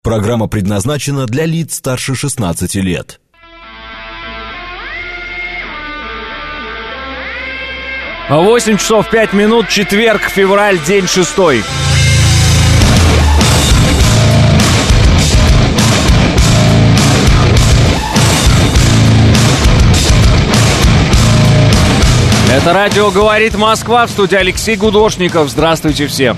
Программа предназначена для лиц старше 16 лет. А 8 часов 5 минут, четверг, февраль, день 6. Это радио «Говорит Москва», в студии Алексей Гудошников. Здравствуйте всем.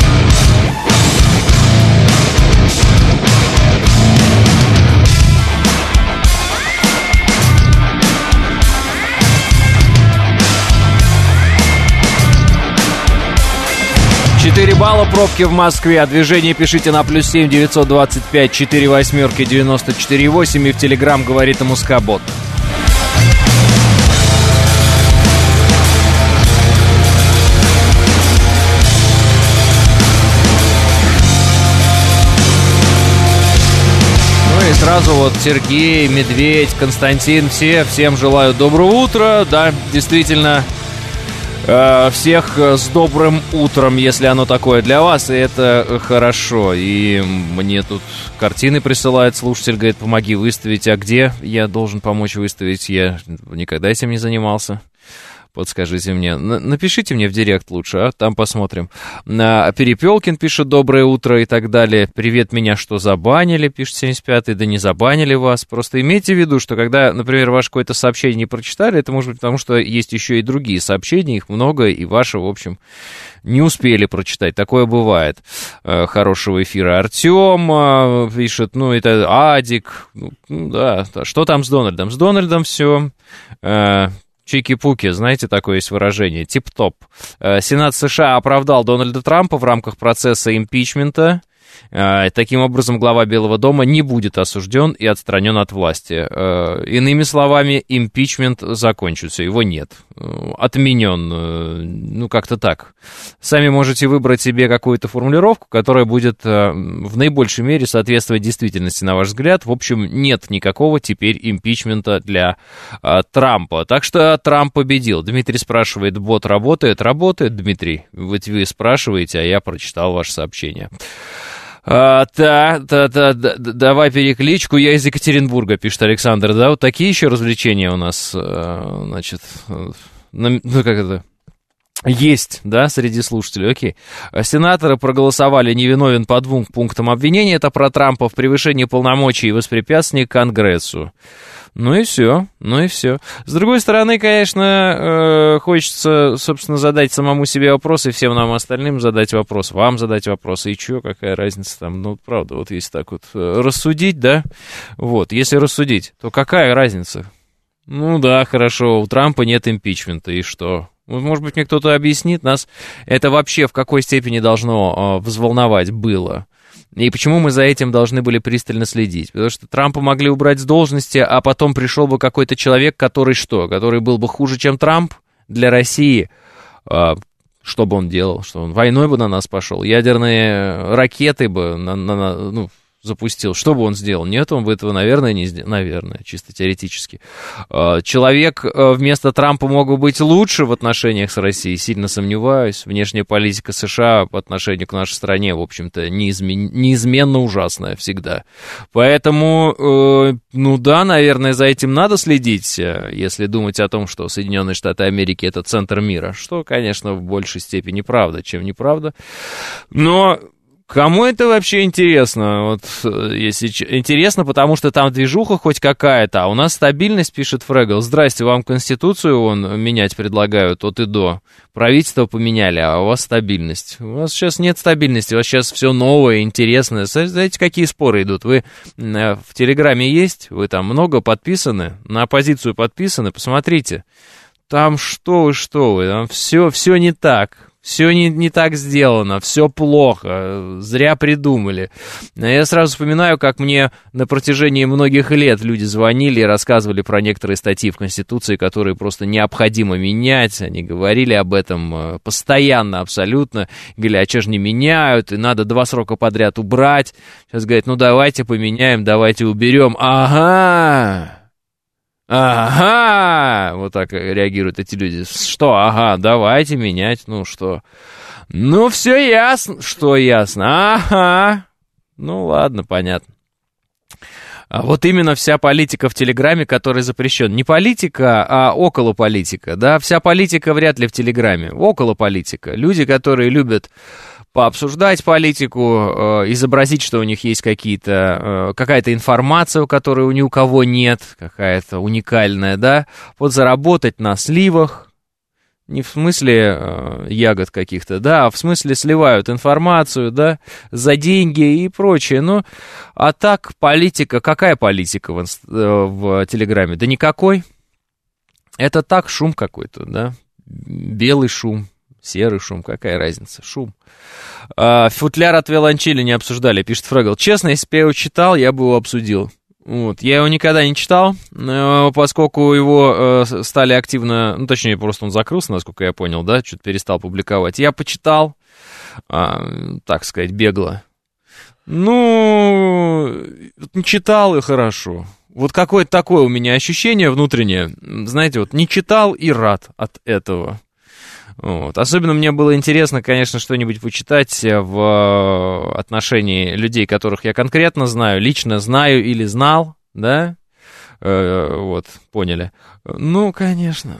Четыре балла пробки в Москве. О движении пишите на +7 925 48 94 8 и в Телеграм «Говорит Москобот». Ну и сразу вот Сергей, Медведь, Константин, всем желаю доброго утра. Да, действительно, всех с добрым утром, если оно такое для вас, и это хорошо. И мне тут картины присылает слушатель, говорит, помоги выставить. А где я должен помочь выставить? Я никогда этим не занимался. Подскажите мне. Напишите мне в директ лучше, а там посмотрим. Перепелкин пишет «Доброе утро» и так далее. «Привет, меня что, забанили?» пишет 75-й. Да не забанили вас. Просто имейте в виду, что когда, например, ваше какое-то сообщение не прочитали, это может быть потому, что есть еще и другие сообщения, их много, и ваше, в общем, не успели прочитать. Такое бывает. Хорошего эфира. Артем пишет, это Адик. Да, что там с Дональдом? С Дональдом все... Чики-пуки, знаете, такое есть выражение, тип-топ. Сенат США оправдал Дональда Трампа в рамках процесса импичмента. Таким образом, глава Белого дома не будет осужден и отстранен от власти. Иными словами, импичмент закончится, его нет. Отменен, как-то так. Сами можете выбрать себе какую-то формулировку, которая будет в наибольшей мере соответствовать действительности, на ваш взгляд. В общем, нет никакого теперь импичмента для Трампа. Так что Трамп победил. Дмитрий спрашивает, бот работает? Работает, Дмитрий. Вот вы спрашиваете, а я прочитал ваше сообщение. Давай перекличку, я из Екатеринбурга, пишет Александр. Да, вот такие еще развлечения у нас, значит, как это... Есть, да, среди слушателей, окей. Сенаторы проголосовали невиновен по 2 пунктам обвинения. Это про Трампа в превышении полномочий и воспрепятствовании Конгрессу. Ну и все. С другой стороны, конечно, хочется, собственно, задать самому себе вопрос и всем нам остальным задать вопрос. Вам задать вопрос. И чё, какая разница там? Правда, вот если так вот рассудить, да? Вот, если рассудить, то какая разница? Да, хорошо, у Трампа нет импичмента, и что? Может быть, мне кто-то объяснит, нас это вообще в какой степени должно взволновать было? И почему мы за этим должны были пристально следить? Потому что Трампа могли убрать с должности, а потом пришел бы какой-то человек, который был бы хуже, чем Трамп для России. Что бы он делал? Что он войной бы на нас пошел? Ядерные ракеты бы запустил. Что бы он сделал? Нет, он бы этого, наверное, не сделал. Наверное, чисто теоретически. Человек вместо Трампа мог бы быть лучше в отношениях с Россией, сильно сомневаюсь. Внешняя политика США по отношению к нашей стране, в общем-то, неизменно ужасная всегда. Поэтому, наверное, за этим надо следить, если думать о том, что Соединенные Штаты Америки — это центр мира. Что, конечно, в большей степени правда, чем неправда. Но... Кому это вообще интересно? Вот, если интересно, потому что там движуха хоть какая-то, а у нас стабильность, пишет Фрегл. Здрасте, вам Конституцию менять предлагают от и до. Правительство поменяли, а у вас стабильность. У вас сейчас нет стабильности, у вас сейчас все новое, интересное. Знаете, какие споры идут? Вы в Телеграме есть? Вы там много подписаны? На оппозицию подписаны? Посмотрите. Там что вы, там все не так. Все не так сделано, все плохо, зря придумали. Я сразу вспоминаю, как мне на протяжении многих лет люди звонили и рассказывали про некоторые статьи в Конституции, которые просто необходимо менять. Они говорили об этом постоянно, абсолютно. Говорили, а что ж не меняют, и надо 2 срока подряд убрать. Сейчас говорят, давайте поменяем, давайте уберем. Ага, вот так реагируют эти люди. Что, ага, давайте менять, что? Все ясно, что ясно, ага. Ну, ладно, понятно. А вот именно вся политика в Телеграме, которая запрещена. Не политика, а околополитика, да? Вся политика вряд ли в Телеграме. Околополитика. Люди, которые любят пообсуждать политику, изобразить, что у них есть какая-то информация, которой ни у кого нет, какая-то уникальная, да? Вот заработать на сливах. Не в смысле ягод каких-то, да, а в смысле сливают информацию, да, за деньги и прочее. Ну, а так политика, какая политика в Телеграме? Да никакой. Это так, шум какой-то, да, белый шум, серый шум, какая разница, шум. Футляр от виолончели не обсуждали, пишет Фрэгл. Честно, если бы я его читал, я бы его обсудил. Вот. Я его никогда не читал, поскольку его стали активно, ну, точнее, просто он закрылся, насколько я понял, да, что-то перестал публиковать. Я почитал, так сказать, бегло. Ну, не читал и хорошо. Вот какое-то такое у меня ощущение внутреннее, знаете, вот не читал и рад от этого. Вот. Особенно мне было интересно, конечно, что-нибудь почитать в отношении людей, которых я конкретно знаю, лично знаю или знал, да, вот, поняли. Ну, конечно,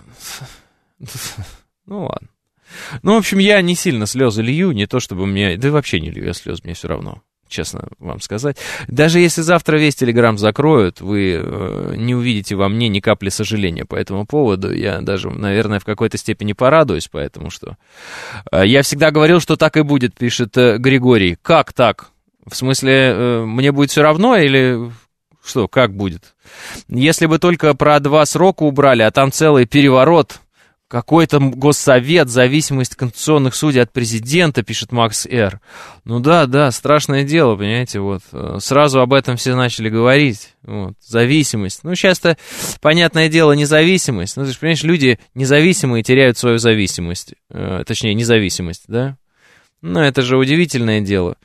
ну ладно. Ну, в общем, я не сильно слезы лью, не то чтобы мне, да вообще не лью я слезы, мне все равно. Честно вам сказать. Даже если завтра весь Телеграм закроют, вы не увидите во мне ни капли сожаления по этому поводу. Я даже, наверное, в какой-то степени порадуюсь, потому что я всегда говорил, что так и будет, пишет Григорий. Как так? В смысле, мне будет все равно или что, как будет? Если бы только про 2 срока убрали, а там целый переворот... Какой-то госсовет, зависимость конституционных судей от президента, пишет Макс Р. Ну да, страшное дело, понимаете, вот. Сразу об этом все начали говорить. Вот, зависимость. Ну, сейчас-то, понятное дело, независимость. Ну, ты же понимаешь, люди независимые теряют свою зависимость. Точнее, независимость, да? Ну, это же удивительное дело.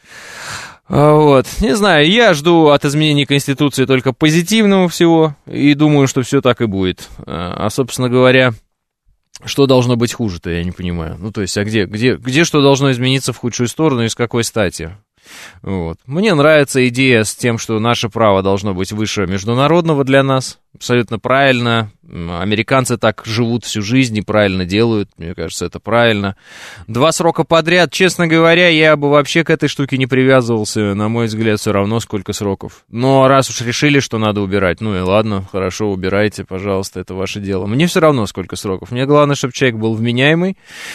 Вот, не знаю, я жду от изменений Конституции только позитивного всего. И думаю, что все так и будет. А собственно говоря... Что должно быть хуже-то, я не понимаю. Ну, то есть, а где что должно измениться в худшую сторону и с какой стати? Вот. Мне нравится идея с тем, что наше право должно быть выше международного для нас. Абсолютно правильно. Американцы так живут всю жизнь и правильно делают. Мне кажется, это правильно. 2 срока подряд. Честно говоря, я бы вообще к этой штуке не привязывался. На мой взгляд, все равно сколько сроков. Но раз уж решили, что надо убирать, ну и ладно, хорошо, убирайте, пожалуйста, это ваше дело. Мне все равно сколько сроков. Мне главное, чтобы человек был вменяемый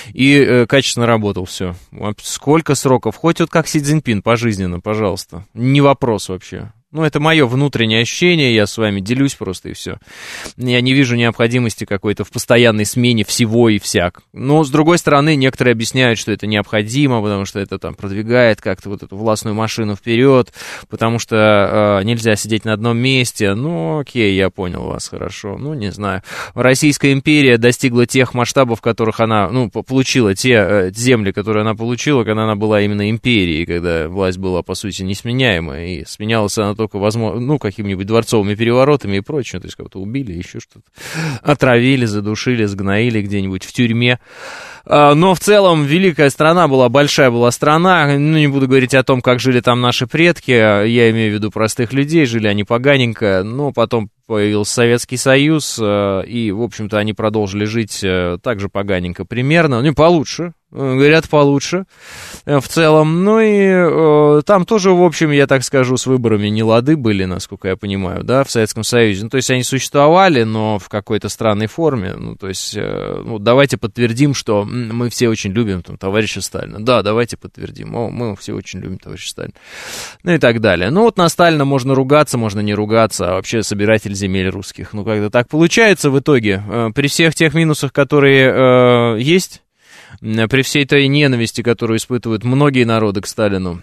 и качественно работал, все. Сколько сроков? Хоть вот как Си Цзиньпин, пожизненно, пожалуйста. Не вопрос вообще. Ну, это мое внутреннее ощущение, я с вами делюсь просто и все. Я не вижу необходимости какой-то в постоянной смене всего и всяк. Но, с другой стороны, некоторые объясняют, что это необходимо, потому что это там продвигает как-то вот эту властную машину вперед, потому что нельзя сидеть на одном месте. Ну, окей, я понял вас, хорошо. Ну, не знаю. Российская империя достигла тех масштабов, которых она, ну, получила те земли, которые она получила, когда она была именно империей, когда власть была, по сути, несменяемая, и сменялась она только, возможно, ну, какими-нибудь дворцовыми переворотами и прочим, то есть кого-то убили, еще что-то, отравили, задушили, сгноили где-нибудь в тюрьме. Но в целом великая страна была, большая была страна, ну, не буду говорить о том, как жили там наши предки, я имею в виду простых людей, жили они поганенько, но потом появился Советский Союз, и, в общем-то, они продолжили жить так же поганенько примерно, ну, получше, говорят, получше в целом. Ну и там тоже, в общем, я так скажу, с выборами не лады были, насколько я понимаю, да, в Советском Союзе. Ну, то есть они существовали, но в какой-то странной форме. Ну, то есть, ну, давайте подтвердим, что мы все очень любим там, товарища Сталина. Да, давайте подтвердим. Мы все очень любим товарища Сталина. Ну и так далее. Ну, вот на Сталина можно ругаться, можно не ругаться, а вообще собиратель земель русских. Ну, как-то так получается в итоге. При всех тех минусах, которые есть, при всей той ненависти, которую испытывают многие народы к Сталину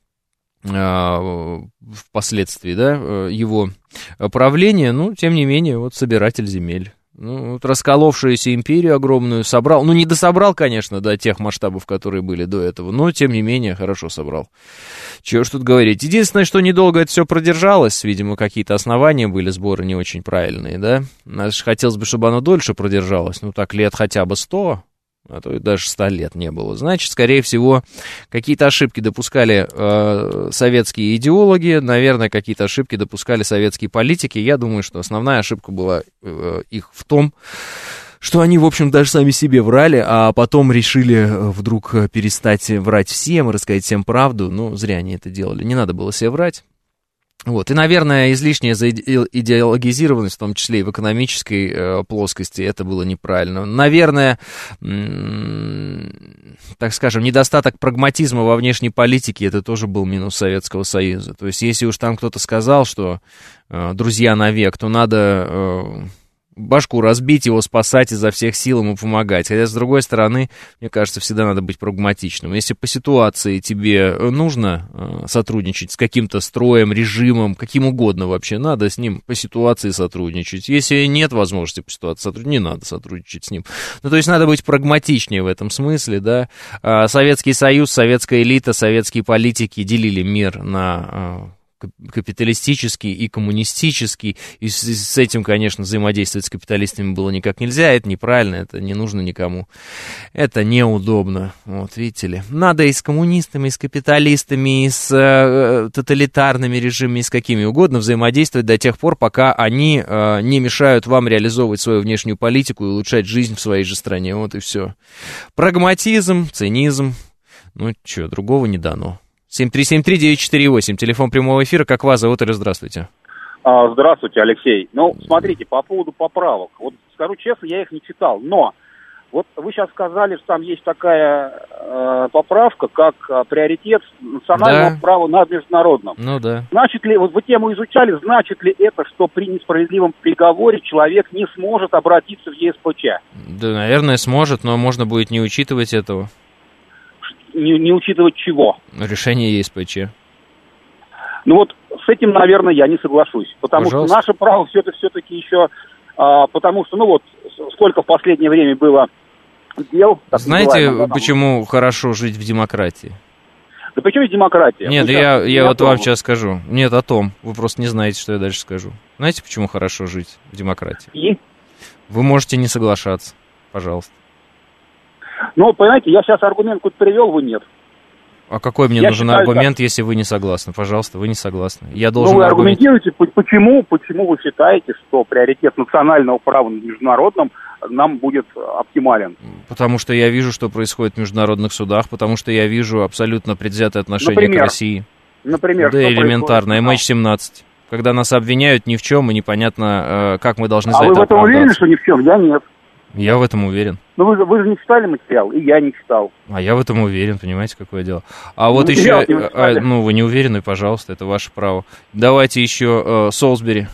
впоследствии, да, его правления, ну, тем не менее, вот собиратель земель. Ну, вот расколовшуюся империю огромную собрал, ну, не дособрал, конечно, до тех масштабов, которые были до этого, но, тем не менее, хорошо собрал. Чего ж тут говорить. Единственное, что недолго это все продержалось, видимо, какие-то основания были, сборы не очень правильные, да. Хотелось бы, чтобы оно дольше продержалось, ну, так, лет хотя бы 100, а то и даже 100 лет не было. Значит, скорее всего, какие-то ошибки допускали советские идеологи, наверное, какие-то ошибки допускали советские политики. Я думаю, что основная ошибка была их в том, что они, в общем, даже сами себе врали, а потом решили вдруг перестать врать всем, рассказать всем правду. Ну, зря они это делали. Не надо было себе врать. Вот. И, наверное, излишняя идеологизированность, в том числе и в экономической плоскости, это было неправильно. Наверное, так скажем, недостаток прагматизма во внешней политике, это тоже был минус Советского Союза. То есть, если уж там кто-то сказал, что друзья навек, то надо башку разбить, его спасать изо всех сил, ему помогать. Хотя, с другой стороны, мне кажется, всегда надо быть прагматичным. Если по ситуации тебе нужно сотрудничать с каким-то строем, режимом, каким угодно вообще, надо с ним по ситуации сотрудничать. Если нет возможности по ситуации сотрудничать, не надо сотрудничать с ним. Ну, то есть надо быть прагматичнее в этом смысле, да. Советский Союз, советская элита, советские политики делили мир на капиталистический и коммунистический, и с этим, конечно, взаимодействовать с капиталистами было никак нельзя, это неправильно, это не нужно никому, это неудобно, вот, видите ли. Надо и с коммунистами, и с капиталистами, и с тоталитарными режимами, и с какими угодно взаимодействовать до тех пор, пока они не мешают вам реализовывать свою внешнюю политику и улучшать жизнь в своей же стране, вот и все. Прагматизм, цинизм, ну, что, другого не дано. 7373948, телефон прямого эфира. Как вас зовут, или здравствуйте? Здравствуйте, Алексей. Ну, смотрите, по поводу поправок. Вот скажу честно, я их не читал, но вот вы сейчас сказали, что там есть такая поправка, как приоритет национального права над международным. Ну да. Значит ли, вот вы тему изучали, значит ли это, что при несправедливом приговоре человек не сможет обратиться в ЕСПЧ? Да, наверное, сможет, но можно будет не учитывать этого. Не учитывать чего? Решение ЕСПЧ. Ну вот с этим, наверное, я не соглашусь. Потому Пожалуйста. что наше право все-таки еще... потому что, ну вот, сколько в последнее время было дел... Знаете, почему хорошо жить в демократии? Да почему демократия? Нет, я вот вам сейчас скажу. Нет, о том. Вы просто не знаете, что я дальше скажу. Знаете, почему хорошо жить в демократии? И? Вы можете не соглашаться. Пожалуйста. Ну, понимаете, я сейчас аргумент какой-то привел, вы нет. А какой мне нужен аргумент, если вы не согласны? Пожалуйста, вы не согласны. Я должен вы аргументируете, почему вы считаете, что приоритет национального права над международным нам будет оптимален? Потому что я вижу, что происходит в международных судах, потому что я вижу абсолютно предвзятое отношение к России. Например, да, элементарно, MH17. Когда нас обвиняют ни в чем, и непонятно, как мы должны за это оправдаться. А вы в этом уверены, оправдаться. что ни в чем? Я нет. Я в этом уверен. Ну вы же не читали материал, и я не читал. А я в этом уверен, понимаете, какое дело. А вот еще, вы не уверены, пожалуйста, это ваше право. Давайте еще Солсбери.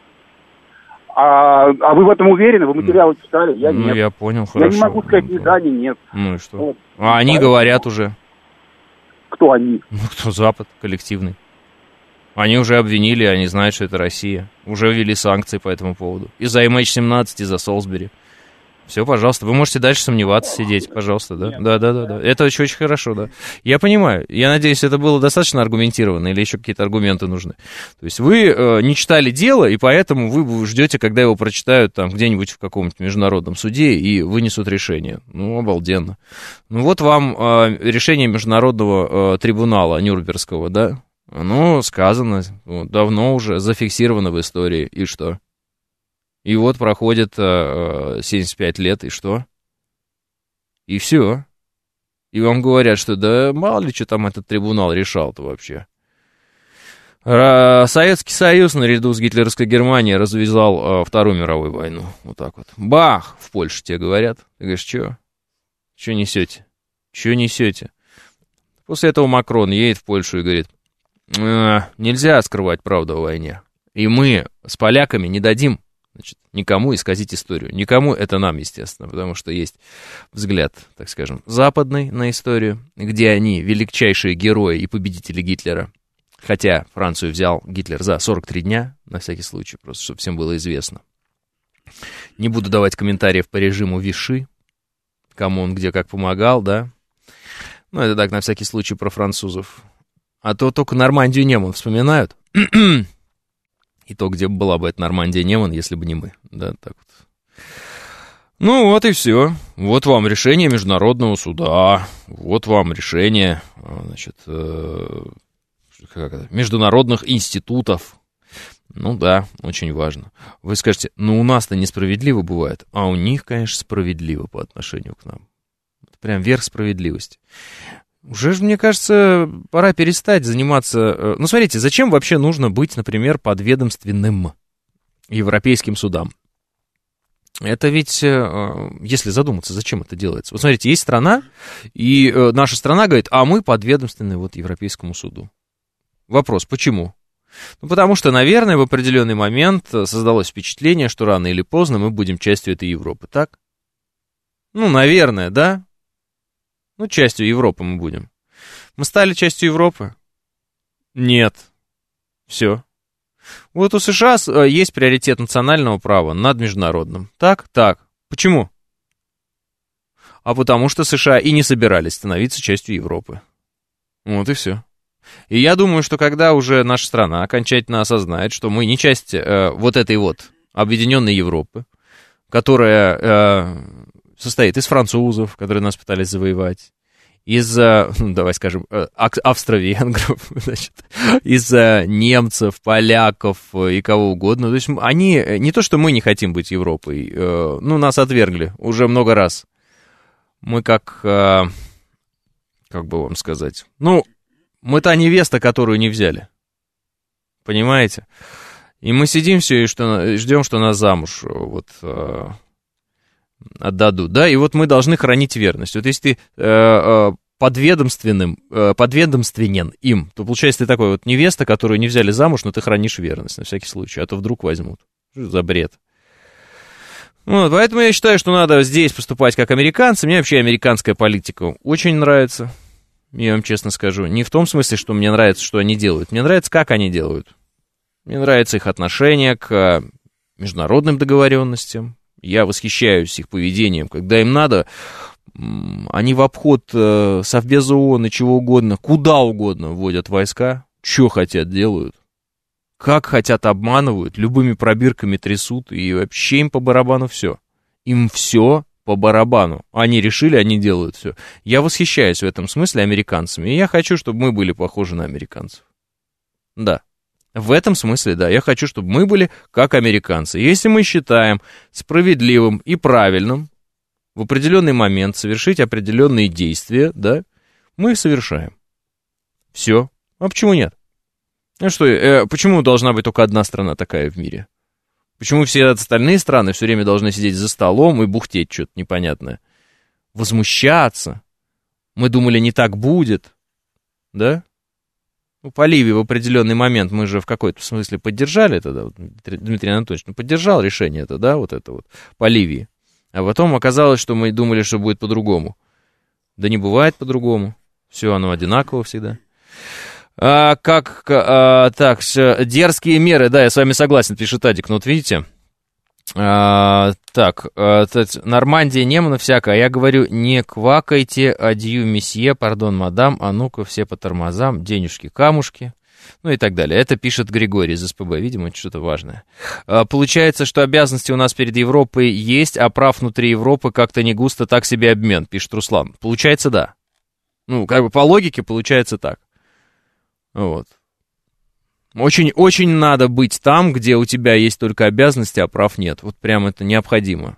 А вы в этом уверены? Вы материалы читали? Я нет. Ну, я понял, хорошо. Я не могу сказать ни да, ни нет. Ну и что? Вот. А они говорят уже. Кто они? Ну, кто? Запад коллективный. Они уже обвинили, они знают, что это Россия. Уже ввели санкции по этому поводу. И за MH17, и за Солсбери. Все, пожалуйста, вы можете дальше сомневаться, сидеть, пожалуйста, да? Да. Это очень хорошо, да. Я понимаю, я надеюсь, это было достаточно аргументировано, или еще какие-то аргументы нужны. То есть вы не читали дело, и поэтому вы ждете, когда его прочитают там где-нибудь в каком-нибудь международном суде и вынесут решение. Ну, обалденно. Ну, вот вам решение международного трибунала Нюрнбергского, да? Оно сказано, давно уже зафиксировано в истории, и что? И вот проходит 75 лет, и что? И все. И вам говорят, что да мало ли, что там этот трибунал решал-то вообще. Советский Союз наряду с гитлеровской Германией развязал Вторую мировую войну. Вот так вот. Бах! В Польше тебе говорят. Ты говоришь, что? Что несете? Что несете? После этого Макрон едет в Польшу и говорит, нельзя скрывать правду о войне. И мы с поляками не дадим, значит, никому исказить историю. Никому, это нам, естественно, потому что есть взгляд, так скажем, западный на историю, где они величайшие герои и победители Гитлера. Хотя Францию взял Гитлер за 43 дня, на всякий случай, просто чтобы всем было известно. Не буду давать комментариев по режиму Виши, кому он где как помогал, да. Ну, это так, на всякий случай, про французов. А то только Нормандию Неман вспоминают. И то, где была бы эта Нормандия Неман, если бы не мы. Да, так вот. Ну вот и все. Вот вам решение Международного суда. Вот вам решение, значит, международных институтов. Ну да, очень важно. Вы скажете, ну у нас-то несправедливо бывает, а у них, конечно, справедливо по отношению к нам. Это прям верх справедливости. Уже же, мне кажется, пора перестать заниматься... Ну, смотрите, зачем вообще нужно быть, например, подведомственным европейским судам? Это ведь, если задуматься, зачем это делается? Вот смотрите, есть страна, и наша страна говорит, а мы подведомственны вот Европейскому суду. Вопрос, почему? Ну, потому что, наверное, в определенный момент создалось впечатление, что рано или поздно мы будем частью этой Европы, так? Ну, наверное, да? Ну, частью Европы мы будем. Мы стали частью Европы? Нет. Все. Вот у США есть приоритет национального права над международным. Так? Так. Почему? А потому что США и не собирались становиться частью Европы. Вот и все. И я думаю, что когда уже наша страна окончательно осознает, что мы не часть вот этой вот объединенной Европы, которая состоит из французов, которые нас пытались завоевать, из, ну, давай скажем, австро-венгров, значит, из немцев, поляков и кого угодно. То есть они, не то что мы не хотим быть Европой, ну, нас отвергли уже много раз. Мы как бы вам сказать, ну, мы та невеста, которую не взяли. Понимаете? И мы сидим все и ждем, что нас замуж вот отдадут, да, и вот мы должны хранить верность. Вот если ты подведомственен им, то получается ты такой вот невеста, которую не взяли замуж, но ты хранишь верность на всякий случай, а то вдруг возьмут. Что за бред? Вот, поэтому я считаю, что надо здесь поступать как американцы. Мне вообще американская политика очень нравится, я вам честно скажу. Не в том смысле, что мне нравится, что они делают. Мне нравится, как они делают. Мне нравится их отношение к международным договоренностям. Я восхищаюсь их поведением. Когда им надо, они в обход Совбеза ООН и чего угодно, куда угодно вводят войска, что хотят делают, как хотят обманывают, любыми пробирками трясут, и вообще им по барабану все. Им все по барабану. Они решили, они делают все. Я восхищаюсь в этом смысле американцами, и я хочу, чтобы мы были похожи на американцев. Да. В этом смысле, да, я хочу, чтобы мы были как американцы. Если мы считаем справедливым и правильным в определенный момент совершить определенные действия, да, мы их совершаем. Все. А почему нет? Ну что, почему должна быть только одна страна такая в мире? Почему все остальные страны все время должны сидеть за столом и бухтеть что-то непонятное? Возмущаться? Мы думали, не так будет, да? Ну, по Ливии в определенный момент мы же в какой-то смысле поддержали это, да, Дмитрий Анатольевич, поддержал решение это, да, вот это вот, по Ливии. А потом оказалось, что мы думали, что будет по-другому. Да не бывает по-другому. Все оно одинаково всегда. Так, дерзкие меры, да, я с вами согласен, пишет Адик, ну вот видите. Нормандия, Немана всякая, я говорю, не квакайте, адью, месье, пардон, мадам, а ну-ка все по тормозам, денежки, камушки, ну и так далее. Это пишет Григорий из СПБ, видимо, это что-то важное. Получается, что обязанности у нас перед Европой есть, а прав внутри Европы как-то не густо, так себе обмен, пишет Руслан. Получается, да. Ну, как бы по логике получается так. Вот. Очень, очень надо быть там, где у тебя есть только обязанности, а прав нет. Вот прям это необходимо.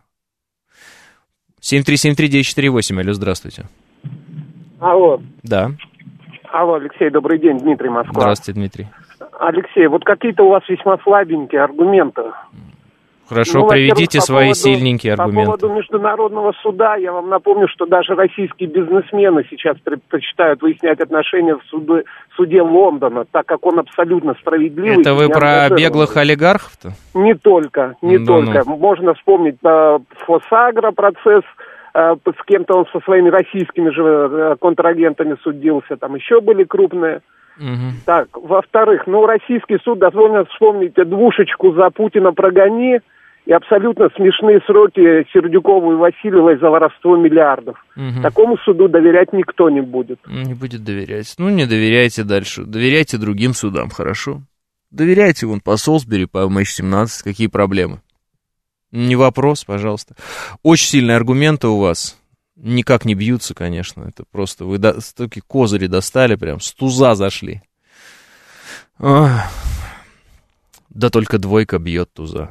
7373948, алло, здравствуйте. Алло. Да. Алло, Алексей, добрый день, Дмитрий, Москва. Здравствуйте, Дмитрий. Алексей, вот какие-то у вас весьма слабенькие аргументы. Хорошо, приведите свои сильненькие аргументы. По поводу Международного суда, я вам напомню, что даже российские бизнесмены сейчас предпочитают выяснять отношения в суде Лондона, так как он абсолютно справедливый. Это вы про беглых олигархов-то? Не только. Ну. Можно вспомнить Фосагро процесс, с кем-то он со своими российскими же контрагентами судился, там еще были крупные. Угу. Так, во-вторых, российский суд дозволено вспомнить двушечку за Путина прогони и абсолютно смешные сроки Сердюкову и Васильевой за воровство миллиардов. Угу. Такому суду доверять никто не будет. Не будет доверять. Ну, не доверяйте дальше. Доверяйте другим судам, хорошо? Доверяйте вон по Солсбери, по MH17, какие проблемы? Не вопрос, пожалуйста. Очень сильные аргументы у вас. Никак не бьются, конечно. Это просто вы такие козыри достали, прям с туза зашли. Да только двойка бьет туза.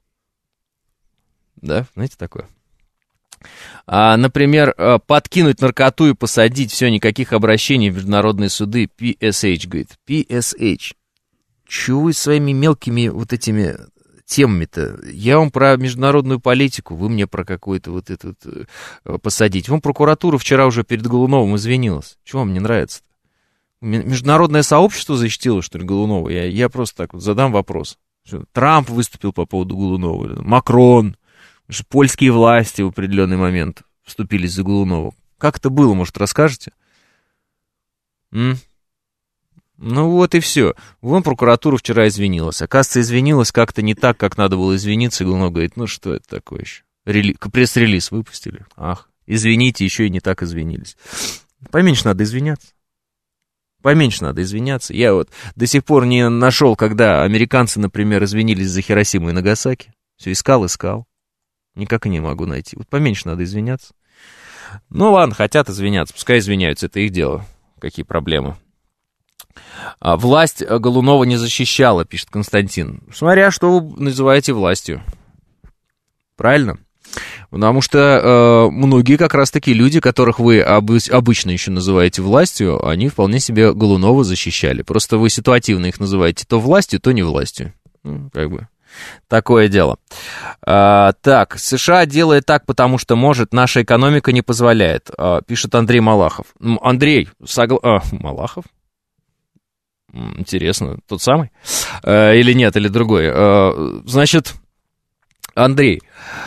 Да, знаете такое? Например, подкинуть наркоту и посадить, все, никаких обращений в международные суды. PSH, говорит. PSH. Чего вы своими мелкими вот этими темами-то? Я вам про международную политику, вы мне про какую-то вот эту посадить. Вам прокуратура вчера уже перед Голуновым извинилась. Чего вам не нравится-то? Международное сообщество защитило, что ли, Голунова? Я просто так вот задам вопрос. Трамп выступил по поводу Голунова, Макрон. Польские власти в определенный момент вступились за Голунова. Как это было, может, расскажете? Ну вот и все. Вон прокуратура вчера извинилась. Оказывается, извинилась как-то не так, как надо было извиниться. И Голунов говорит, ну что это такое еще? Пресс-релиз выпустили. Ах, извините, еще и не так извинились. Поменьше надо извиняться. Поменьше надо извиняться. Я вот до сих пор не нашел, когда американцы, например, извинились за Хиросиму и Нагасаки. Все искал. Никак и не могу найти. Вот поменьше надо извиняться. Ну ладно, хотят извиняться, пускай извиняются, это их дело. Какие проблемы? Власть Голунова не защищала, пишет Константин. Смотря, что вы называете властью. Правильно? Потому что многие как раз таки люди, которых вы обычно еще называете властью, они вполне себе Голунова защищали. Просто вы ситуативно их называете то властью, то не властью. Ну, как бы... Такое дело. Так, США делает так, потому что может, наша экономика не позволяет, пишет Андрей Малахов. Андрей, Малахов? Интересно, тот самый? Или нет, или другой? Значит, Андрей,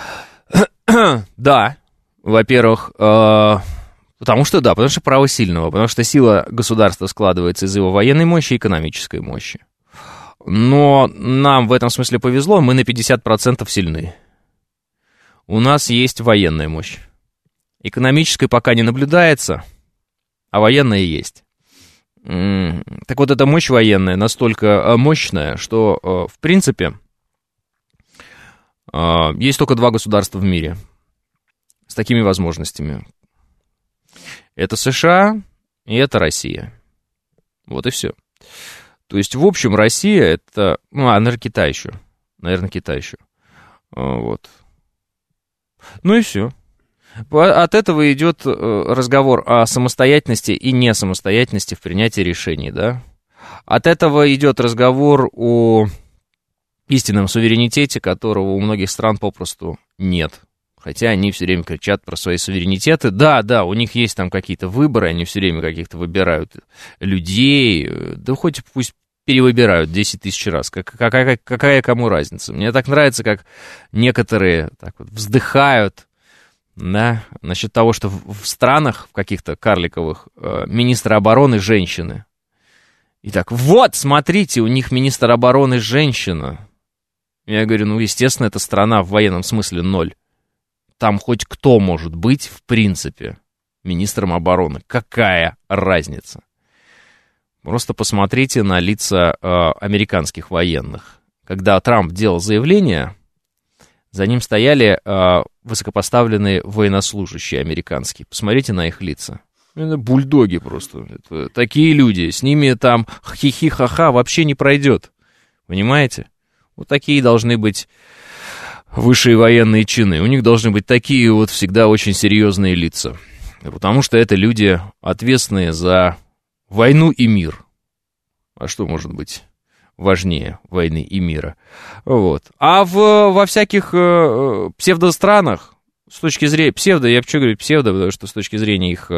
да, во-первых, потому что право сильного, потому что сила государства складывается из его военной мощи и экономической мощи. Но нам в этом смысле повезло, мы на 50% сильны. У нас есть военная мощь. Экономической пока не наблюдается, а военная есть. Так вот, эта мощь военная настолько мощная, что, в принципе, есть только 2 государства в мире с такими возможностями. Это США и это Россия. Вот и все. То есть, в общем, Россия это... наверное, Китай еще. Вот. Ну и все. От этого идет разговор о самостоятельности и несамостоятельности в принятии решений, да? От этого идет разговор о истинном суверенитете, которого у многих стран попросту нет. Хотя они все время кричат про свои суверенитеты. Да, у них есть там какие-то выборы, они все время каких-то выбирают людей. Да хоть пусть перевыбирают 10 тысяч раз. Какая кому разница? Мне так нравится, как некоторые так вот вздыхают, да, насчет того, что в странах, в каких-то карликовых, министры обороны женщины. И так, вот, смотрите, у них министр обороны женщина. Я говорю, естественно, эта страна в военном смысле 0. Там хоть кто может быть, в принципе, министром обороны. Какая разница? Просто посмотрите на лица американских военных. Когда Трамп делал заявление, за ним стояли высокопоставленные военнослужащие американские. Посмотрите на их лица. Это бульдоги просто. Это такие люди. С ними там хихи-ха-ха вообще не пройдет. Понимаете? Вот такие должны быть высшие военные чины. У них должны быть такие вот всегда очень серьезные лица. Потому что это люди, ответственные за войну и мир. А что может быть важнее войны и мира? Вот. А во всяких псевдостранах, с точки зрения... я почему говорю псевдо, потому что с точки зрения их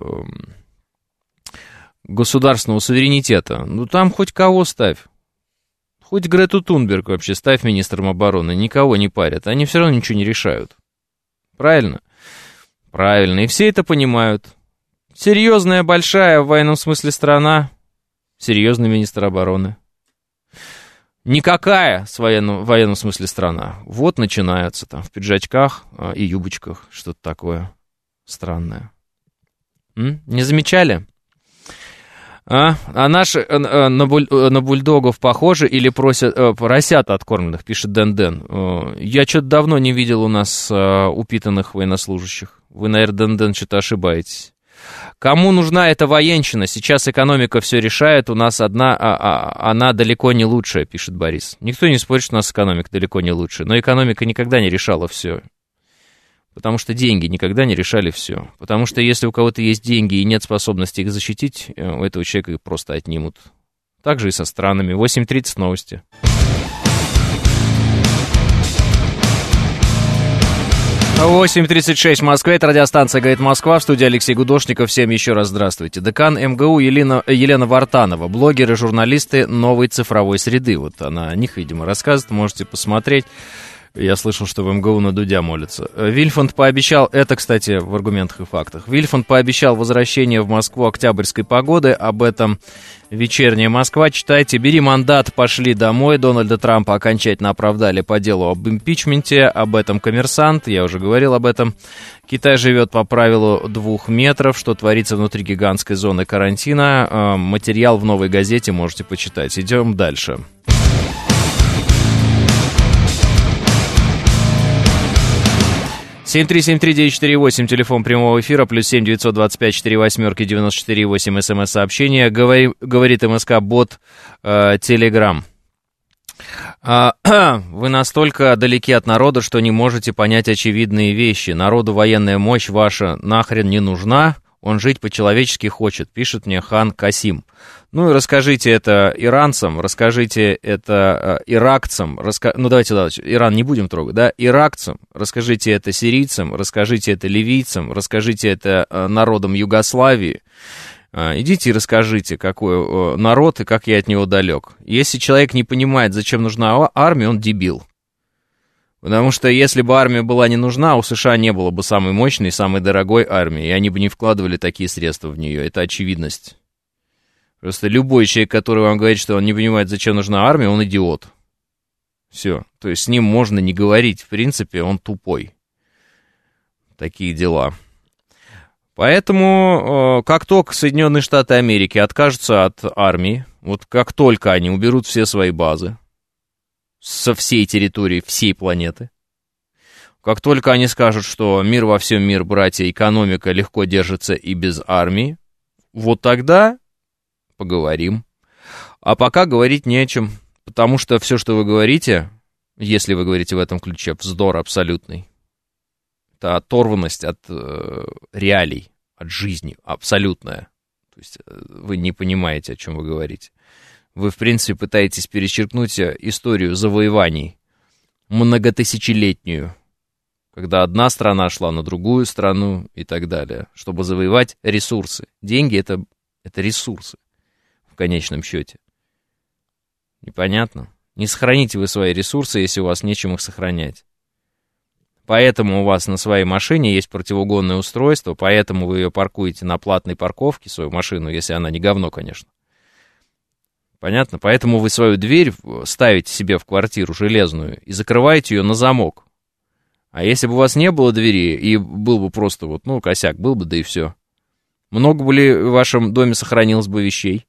государственного суверенитета, там хоть кого ставь. Хоть Грету Тунберг вообще ставь министром обороны, никого не парят. Они все равно ничего не решают. Правильно? Правильно. И все это понимают. Серьезная, большая в военном смысле страна, серьезный министр обороны. Никакая в военном смысле страна. Вот начинаются там в пиджачках и юбочках что-то такое странное. Не замечали? А наши на бульдогов похожи или поросят откормленных, пишет Дэн. Я что-то давно не видел у нас упитанных военнослужащих. Вы, наверное, Дэн, что-то ошибаетесь. Кому нужна эта военщина? Сейчас экономика все решает, у нас она далеко не лучшая, пишет Борис. Никто не спорит, что у нас экономика далеко не лучшая, но экономика никогда не решала все. Потому что деньги никогда не решали все. Потому что если у кого-то есть деньги и нет способности их защитить, у этого человека их просто отнимут. Так же и со странами. 8:30 новости. — 8:36 в Москве, это радиостанция «Говорит Москва», в студии Алексей Гудошников. Всем еще раз здравствуйте. Декан МГУ Елена Вартанова, блогеры, журналисты новой цифровой среды. Вот она о них, видимо, рассказывает, можете посмотреть. Я слышал, что в МГУ на Дудя молятся. Вильфанд пообещал, это, кстати, в аргументах и фактах, Вильфанд пообещал возвращение в Москву октябрьской погоды, об этом «Вечерняя Москва». Читайте, бери мандат, пошли домой. Дональда Трампа окончательно оправдали по делу об импичменте, об этом «Коммерсант», я уже говорил об этом. Китай живет по правилу 2 метров, что творится внутри гигантской зоны карантина. Материал в «Новой газете» можете почитать. Идем дальше. — 7373948, телефон прямого эфира, +7 925 48 94 8, смс-сообщение, говорит МСК-бот Телеграм. Вы настолько далеки от народа, что не можете понять очевидные вещи. Народу военная мощь ваша нахрен не нужна, он жить по-человечески хочет, пишет мне Хан Касим. Ну и расскажите это иранцам, расскажите это иракцам, ну давайте, Иран не будем трогать, да, иракцам, расскажите это сирийцам, расскажите это ливийцам, расскажите это народам Югославии. Идите и расскажите, какой народ и как я от него далек. Если человек не понимает, зачем нужна армия, он дебил. Потому что если бы армия была не нужна, у США не было бы самой мощной, самой дорогой армии, и они бы не вкладывали такие средства в нее. Это очевидность. Просто любой человек, который вам говорит, что он не понимает, зачем нужна армия, он идиот. Все. То есть с ним можно не говорить. В принципе, он тупой. Такие дела. Поэтому, как только Соединенные Штаты Америки откажутся от армии, вот как только они уберут все свои базы со всей территории, всей планеты, как только они скажут, что мир во всем мир, братья, экономика легко держится и без армии, вот тогда поговорим. А пока говорить не о чем, потому что все, что вы говорите, если вы говорите в этом ключе, вздор абсолютный. Это оторванность от реалий, от жизни, абсолютная. То есть вы не понимаете, о чем вы говорите. Вы, в принципе, пытаетесь перечеркнуть историю завоеваний, многотысячелетнюю, когда одна страна шла на другую страну и так далее, чтобы завоевать ресурсы. Деньги — это ресурсы, в конечном счете. Непонятно? Не сохраните вы свои ресурсы, если у вас нечем их сохранять. Поэтому у вас на своей машине есть противоугонное устройство, поэтому вы ее паркуете на платной парковке, свою машину, если она не говно, конечно. Понятно? Поэтому вы свою дверь ставите себе в квартиру железную и закрываете ее на замок. А если бы у вас не было двери, и был бы просто вот, косяк, был бы, да и все. Много бы ли в вашем доме сохранилось бы вещей?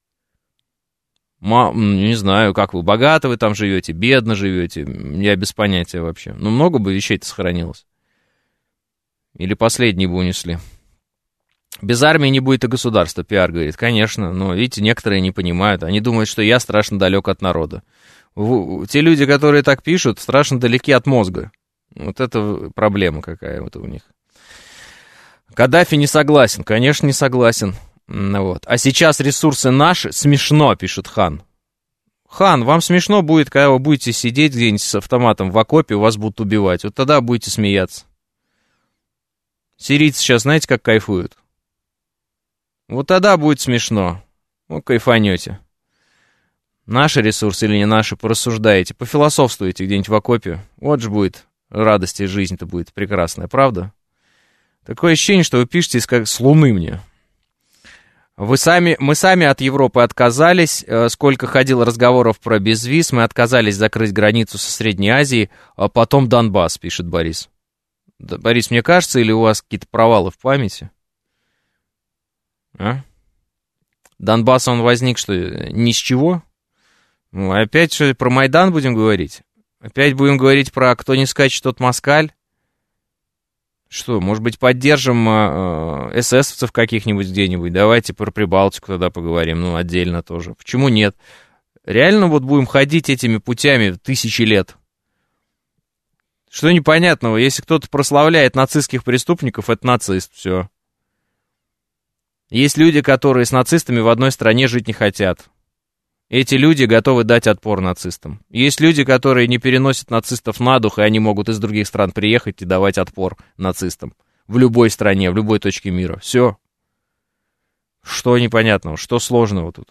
Не знаю, как вы, богато вы там живете, бедно живете, я без понятия вообще. Но много бы вещей-то сохранилось. Или последние бы унесли. Без армии не будет и государства, пиар говорит. Конечно, но, видите, некоторые не понимают. Они думают, что я страшно далек от народа. Те люди, которые так пишут, страшно далеки от мозга. Вот это проблема какая вот у них. Каддафи не согласен. Конечно, не согласен. Вот. А сейчас ресурсы наши. Смешно, пишет Хан. Хан, вам смешно будет, когда вы будете сидеть где-нибудь с автоматом в окопе, вас будут убивать. Вот тогда будете смеяться. Сирийцы сейчас, знаете, как кайфуют? Вот тогда будет смешно. Кайфанете. Наши ресурсы или не наши, порассуждаете, пофилософствуете где-нибудь в окопе. Вот же будет радость, и жизнь-то будет прекрасная, правда? Такое ощущение, что вы пишете как с Луны мне. Мы сами от Европы отказались. Сколько ходило разговоров про безвиз, мы отказались закрыть границу со Средней Азией, а потом Донбасс, пишет Борис. Да, Борис, мне кажется, или у вас какие-то провалы в памяти? А? Донбасс, он возник, что, ни с чего? Ну, опять что, про Майдан будем говорить? Опять будем говорить про «кто не скачет, тот москаль»? Что, может быть, поддержим эсэсовцев каких-нибудь где-нибудь? Давайте про Прибалтику тогда поговорим, ну, отдельно тоже. Почему нет? Реально вот будем ходить этими путями тысячи лет? Что непонятного? Если кто-то прославляет нацистских преступников, это нацист, все. Есть люди, которые с нацистами в одной стране жить не хотят. Эти люди готовы дать отпор нацистам. Есть люди, которые не переносят нацистов на дух, и они могут из других стран приехать и давать отпор нацистам. В любой стране, в любой точке мира. Все. Что непонятного, что сложного тут?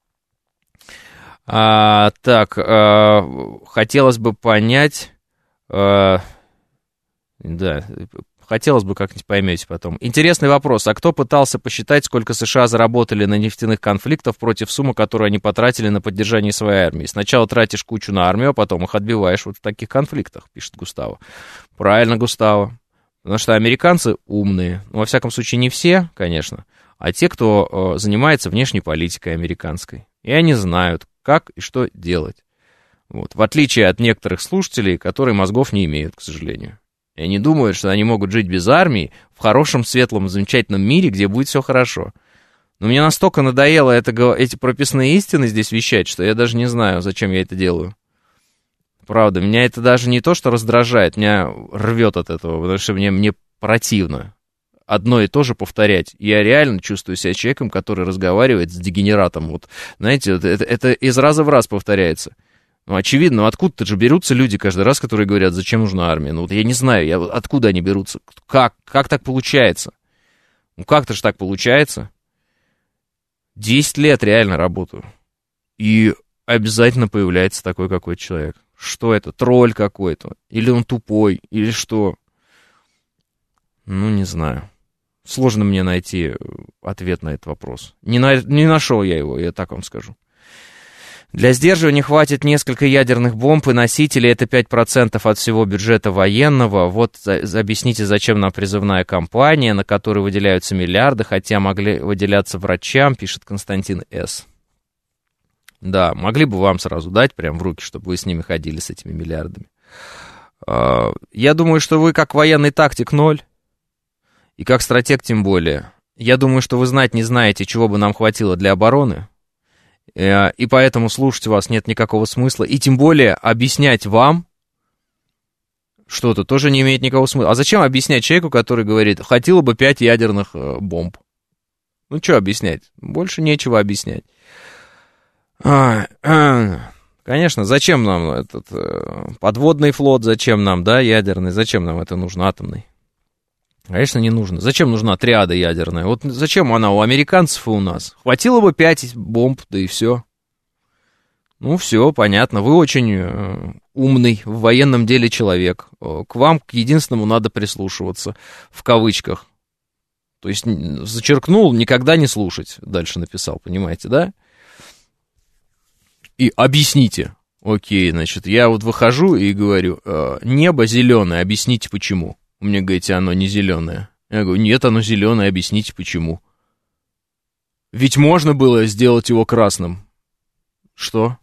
Хотелось бы понять... Хотелось бы как-нибудь поймете потом. Интересный вопрос. А кто пытался посчитать, сколько США заработали на нефтяных конфликтах против суммы, которую они потратили на поддержание своей армии? Сначала тратишь кучу на армию, а потом их отбиваешь вот в таких конфликтах, пишет Густаво. Правильно, Густаво. Потому что американцы умные. Ну, во всяком случае, не все, конечно, а те, кто занимается внешней политикой американской. И они знают, как и что делать. Вот. В отличие от некоторых слушателей, которые мозгов не имеют, к сожалению. И они думают, что они могут жить без армии в хорошем, светлом, замечательном мире, где будет все хорошо. Но мне настолько надоело эти прописные истины здесь вещать, что я даже не знаю, зачем я это делаю. Правда, меня это даже не то, что раздражает, меня рвет от этого, потому что мне противно одно и то же повторять. Я реально чувствую себя человеком, который разговаривает с дегенератом. Вот, знаете, это из раза в раз повторяется. Ну, очевидно, откуда-то же берутся люди каждый раз, которые говорят, зачем нужна армия. Ну, вот я не знаю, откуда они берутся. Как так получается? Ну, как-то же так получается. 10 лет реально работаю. И обязательно появляется такой какой-то человек. Что это? Тролль какой-то? Или он тупой? Или что? Ну, не знаю. Сложно мне найти ответ на этот вопрос. Не нашел я его, я так вам скажу. Для сдерживания хватит несколько ядерных бомб и носителей, это 5% от всего бюджета военного. Вот объясните, зачем нам призывная кампания, на которой выделяются миллиарды, хотя могли выделяться врачам, пишет Константин С. Да, могли бы вам сразу дать прям в руки, чтобы вы с ними ходили, с этими миллиардами. Я думаю, что вы как военный тактик 0, и как стратег тем более. Я думаю, что вы знать не знаете, чего бы нам хватило для обороны. И поэтому слушать вас нет никакого смысла. И тем более объяснять вам что-то тоже не имеет никакого смысла. А зачем объяснять человеку, который говорит, хватило бы 5 ядерных бомб? Ну, что объяснять? Больше нечего объяснять. Конечно, зачем нам этот подводный флот, зачем нам, да, ядерный, зачем нам это нужно, атомный? Конечно, не нужно. Зачем нужна триада ядерная? Вот зачем она у американцев и у нас? Хватило бы 5 бомб, да и все. Ну, все, понятно. Вы очень умный в военном деле человек. К вам, к единственному, надо прислушиваться, в кавычках. То есть зачеркнул, никогда не слушать, дальше написал, понимаете, да? И объясните. Окей, значит, я вот выхожу и говорю, небо зеленое, объясните почему. Вы мне говорите, оно не зеленое. Я говорю, нет, оно зеленое, объясните почему. Ведь можно было сделать его красным. Что?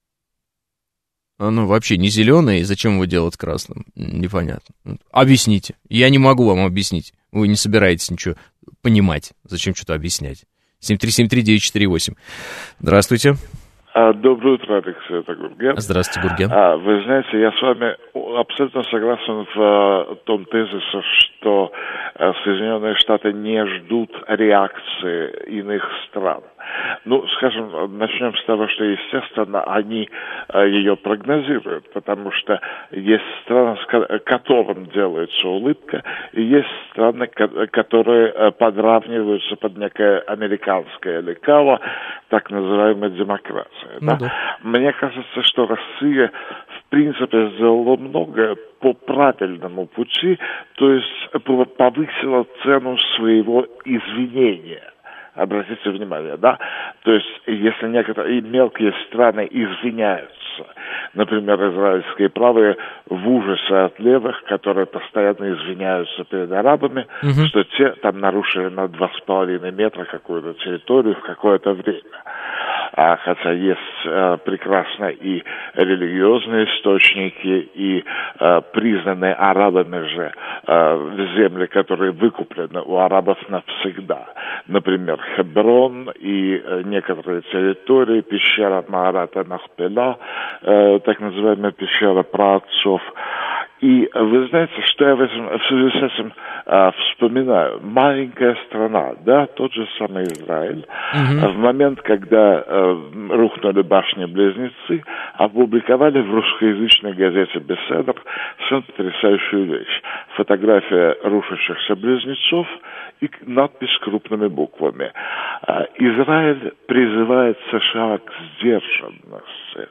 Оно вообще не зеленое, и зачем его делать красным? Непонятно. Объясните. Я не могу вам объяснить. Вы не собираетесь ничего понимать. Зачем что-то объяснять? 7373948. Здравствуйте. Доброе утро, Алексей, это Гурген. Здравствуйте, Гурген. Вы знаете, я с вами абсолютно согласен в том тезисе, что Соединенные Штаты не ждут реакции иных стран. Ну, скажем, начнем с того, что, естественно, они ее прогнозируют, потому что есть страны, которым делается улыбка, и есть страны, которые подравниваются под некое американское лекало, так называемая демократия. Ну, да? Мне кажется, что Россия, в принципе, сделала многое по правильному пути, то есть повысила цену своего извинения. Обратите внимание, да? То есть, если некоторые мелкие страны извиняются, например, израильские правые в ужасе от левых, которые постоянно извиняются перед арабами, что те там нарушили на 2,5 метра какую-то территорию в какое-то время. Хотя есть прекрасно и религиозные источники, и признанные арабами же земли, которые выкуплены у арабов навсегда. Например, Хеброн и некоторые территории, пещера Маарата Махпела, так называемая пещера праотцов. И вы знаете, что я в связи с этим вспоминаю? Маленькая страна, да, тот же самый Израиль, в момент, когда рухнули башни-близнецы, опубликовали в русскоязычной газете «Беседер» совершенно потрясающую вещь. Фотография рушащихся близнецов и надпись крупными буквами. Израиль призывает США к сдержанности.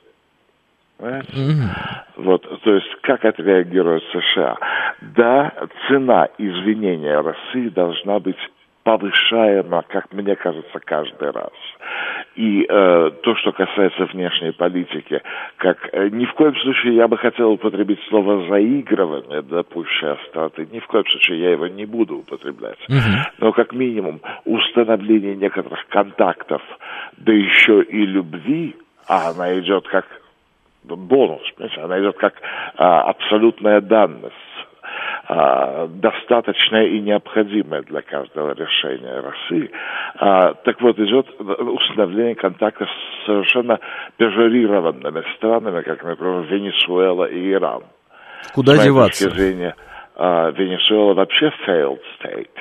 Вот, то есть, как отреагирует США? Да, цена извинения России должна быть повышаема, как мне кажется, каждый раз. И то, что касается внешней политики, как ни в коем случае я бы хотел употребить слово «заигрывание» для пущей остроты, ни в коем случае я его не буду употреблять. Но как минимум установление некоторых контактов, да еще и любви, она идет как бонус, понимаете? Она идет как абсолютная данность, достаточная и необходимая для каждого решения России. Так вот, идет установление контактов с совершенно пежорированными странами, как, например, Венесуэла и Иран. Куда деваться? С точки зрения Венесуэла вообще failed state,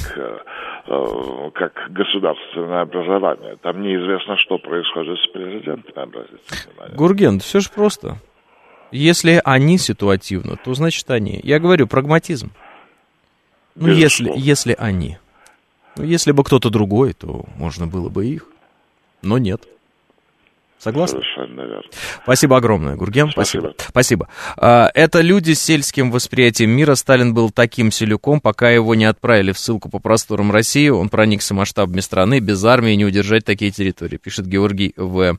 как государственное образование. Там неизвестно, что происходит с президентом, обратите внимание. Гурген, все же просто. Если они ситуативно, то значит они. Я говорю, прагматизм. Ну, если они. Ну, если бы кто-то другой, то можно было бы их. Но нет. Согласны? Совершенно верно. Спасибо огромное, Гурген. Спасибо. Это люди с сельским восприятием мира. Сталин был таким селюком, пока его не отправили в ссылку по просторам России. Он проникся масштабами страны. Без армии не удержать такие территории, пишет Георгий В.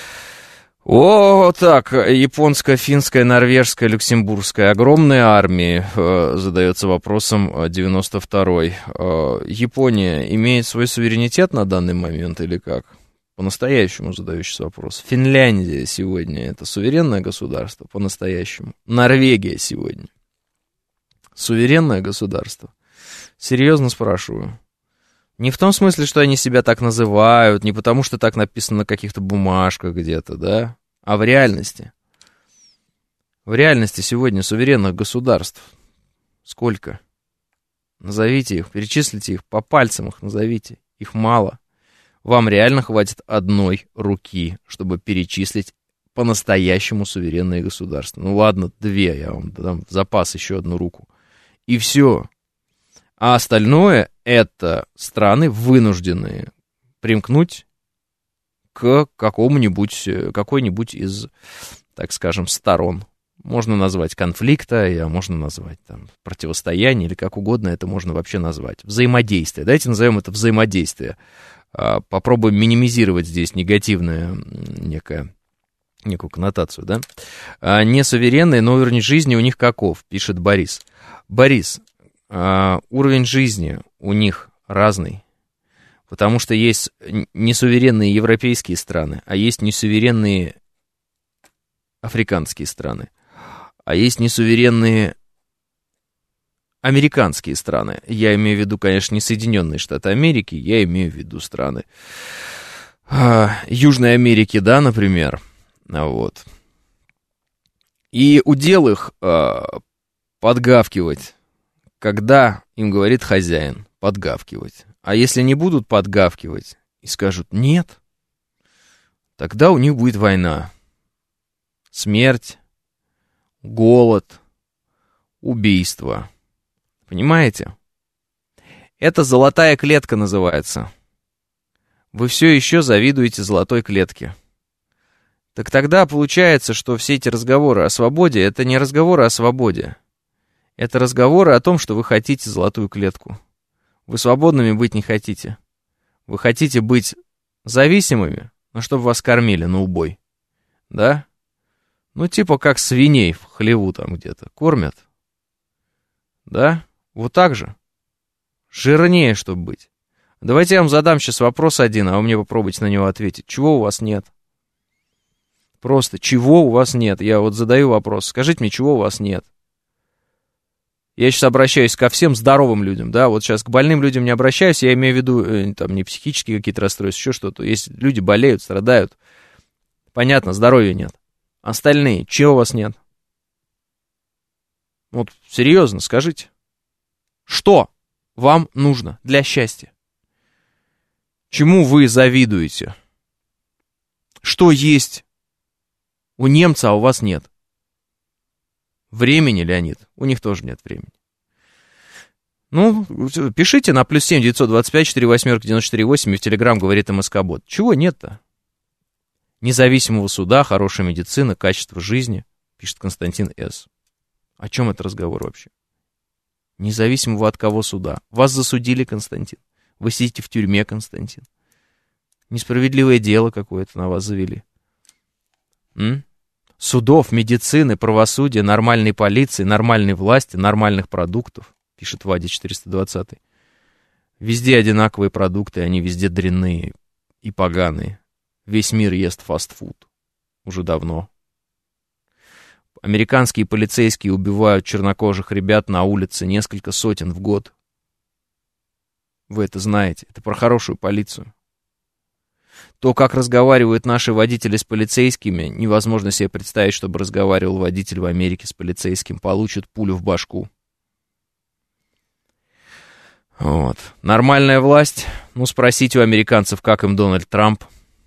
О, так, японская, финская, норвежская, люксембургская. Огромные армии, задается вопросом 92-й. Япония имеет свой суверенитет на данный момент или как? По-настоящему задающийся вопрос. Финляндия сегодня это суверенное государство? По-настоящему. Норвегия сегодня суверенное государство? Серьезно спрашиваю. Не в том смысле, что они себя так называют, не потому, что так написано на каких-то бумажках где-то, да, а в реальности. В реальности сегодня суверенных государств сколько? Назовите их, перечислите их, по пальцам их назовите. Их мало. Вам реально хватит одной руки, чтобы перечислить по-настоящему суверенные государства. Ну ладно, 2, я вам дам в запас еще одну руку. И все. А остальное это страны, вынужденные примкнуть к какой-нибудь из, так скажем, сторон. Можно назвать конфликта, можно назвать там противостояние, или как угодно это можно вообще назвать. Взаимодействие. Давайте назовем это взаимодействие. Попробуем минимизировать здесь негативную некую коннотацию, да? Несуверенные, но уровень жизни у них каков, пишет Борис. Борис, уровень жизни у них разный, потому что есть несуверенные европейские страны, а есть несуверенные африканские страны, а есть несуверенные американские страны. Я имею в виду, конечно, не Соединенные Штаты Америки, я имею в виду страны Южной Америки, да, например. Вот. И удел их подгавкивать, когда им говорит хозяин, подгавкивать. А если не будут подгавкивать и скажут нет, тогда у них будет война. Смерть, голод, убийство. Понимаете? Это золотая клетка называется. Вы все еще завидуете золотой клетке. Так тогда получается, что все эти разговоры о свободе, это не разговоры о свободе. Это разговоры о том, что вы хотите золотую клетку. Вы свободными быть не хотите. Вы хотите быть зависимыми, но чтобы вас кормили на убой. Да? Ну, типа как свиней в хлеву там где-то кормят. Да? Вот так же. Жирнее, чтобы быть. Давайте я вам задам сейчас вопрос один, а вы мне попробуйте на него ответить. Чего у вас нет? Просто, чего у вас нет? Я вот задаю вопрос. Скажите мне, чего у вас нет? Я сейчас обращаюсь ко всем здоровым людям, да, вот сейчас к больным людям не обращаюсь, я имею в виду, там, не психические какие-то расстройства, еще что-то. Если люди болеют, страдают, понятно, здоровья нет. Остальные, чего у вас нет? Вот, серьезно, скажите. Что вам нужно для счастья? Чему вы завидуете? Что есть у немца, а у вас нет? Времени, Леонид, у них тоже нет времени. Ну, пишите на +7 925 48 94 8 и в Телеграм говорит МСК-бот. Чего нет-то? Независимого суда, хорошая медицина, качество жизни, пишет Константин С. О чем это разговор вообще? Независимого от кого суда? Вас засудили, Константин. Вы сидите в тюрьме, Константин. Несправедливое дело какое-то на вас завели. Судов, медицины, правосудия, нормальной полиции, нормальной власти, нормальных продуктов, пишет Вадя 420. Везде одинаковые продукты, они везде дрянные и поганые. Весь мир ест фастфуд. Уже давно. Американские полицейские убивают чернокожих ребят на улице несколько сотен в год. Вы это знаете. Это про хорошую полицию. То, как разговаривают наши водители с полицейскими, невозможно себе представить, чтобы разговаривал водитель в Америке с полицейским. Получит пулю в башку. Вот. Нормальная власть. Ну, спросите у американцев, как им Дональд Трамп.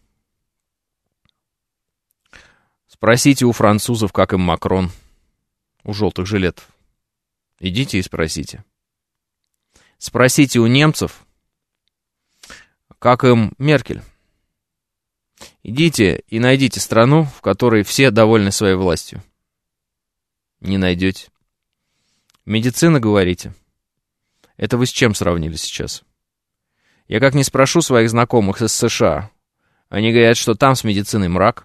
Спросите у французов, как им Макрон. У желтых жилетов. Идите и спросите. Спросите у немцев, как им Меркель. Идите и найдите страну, в которой все довольны своей властью. Не найдете. Медицина, говорите? Это вы с чем сравнили сейчас? Я как не спрошу своих знакомых из США. Они говорят, что там с медициной мрак.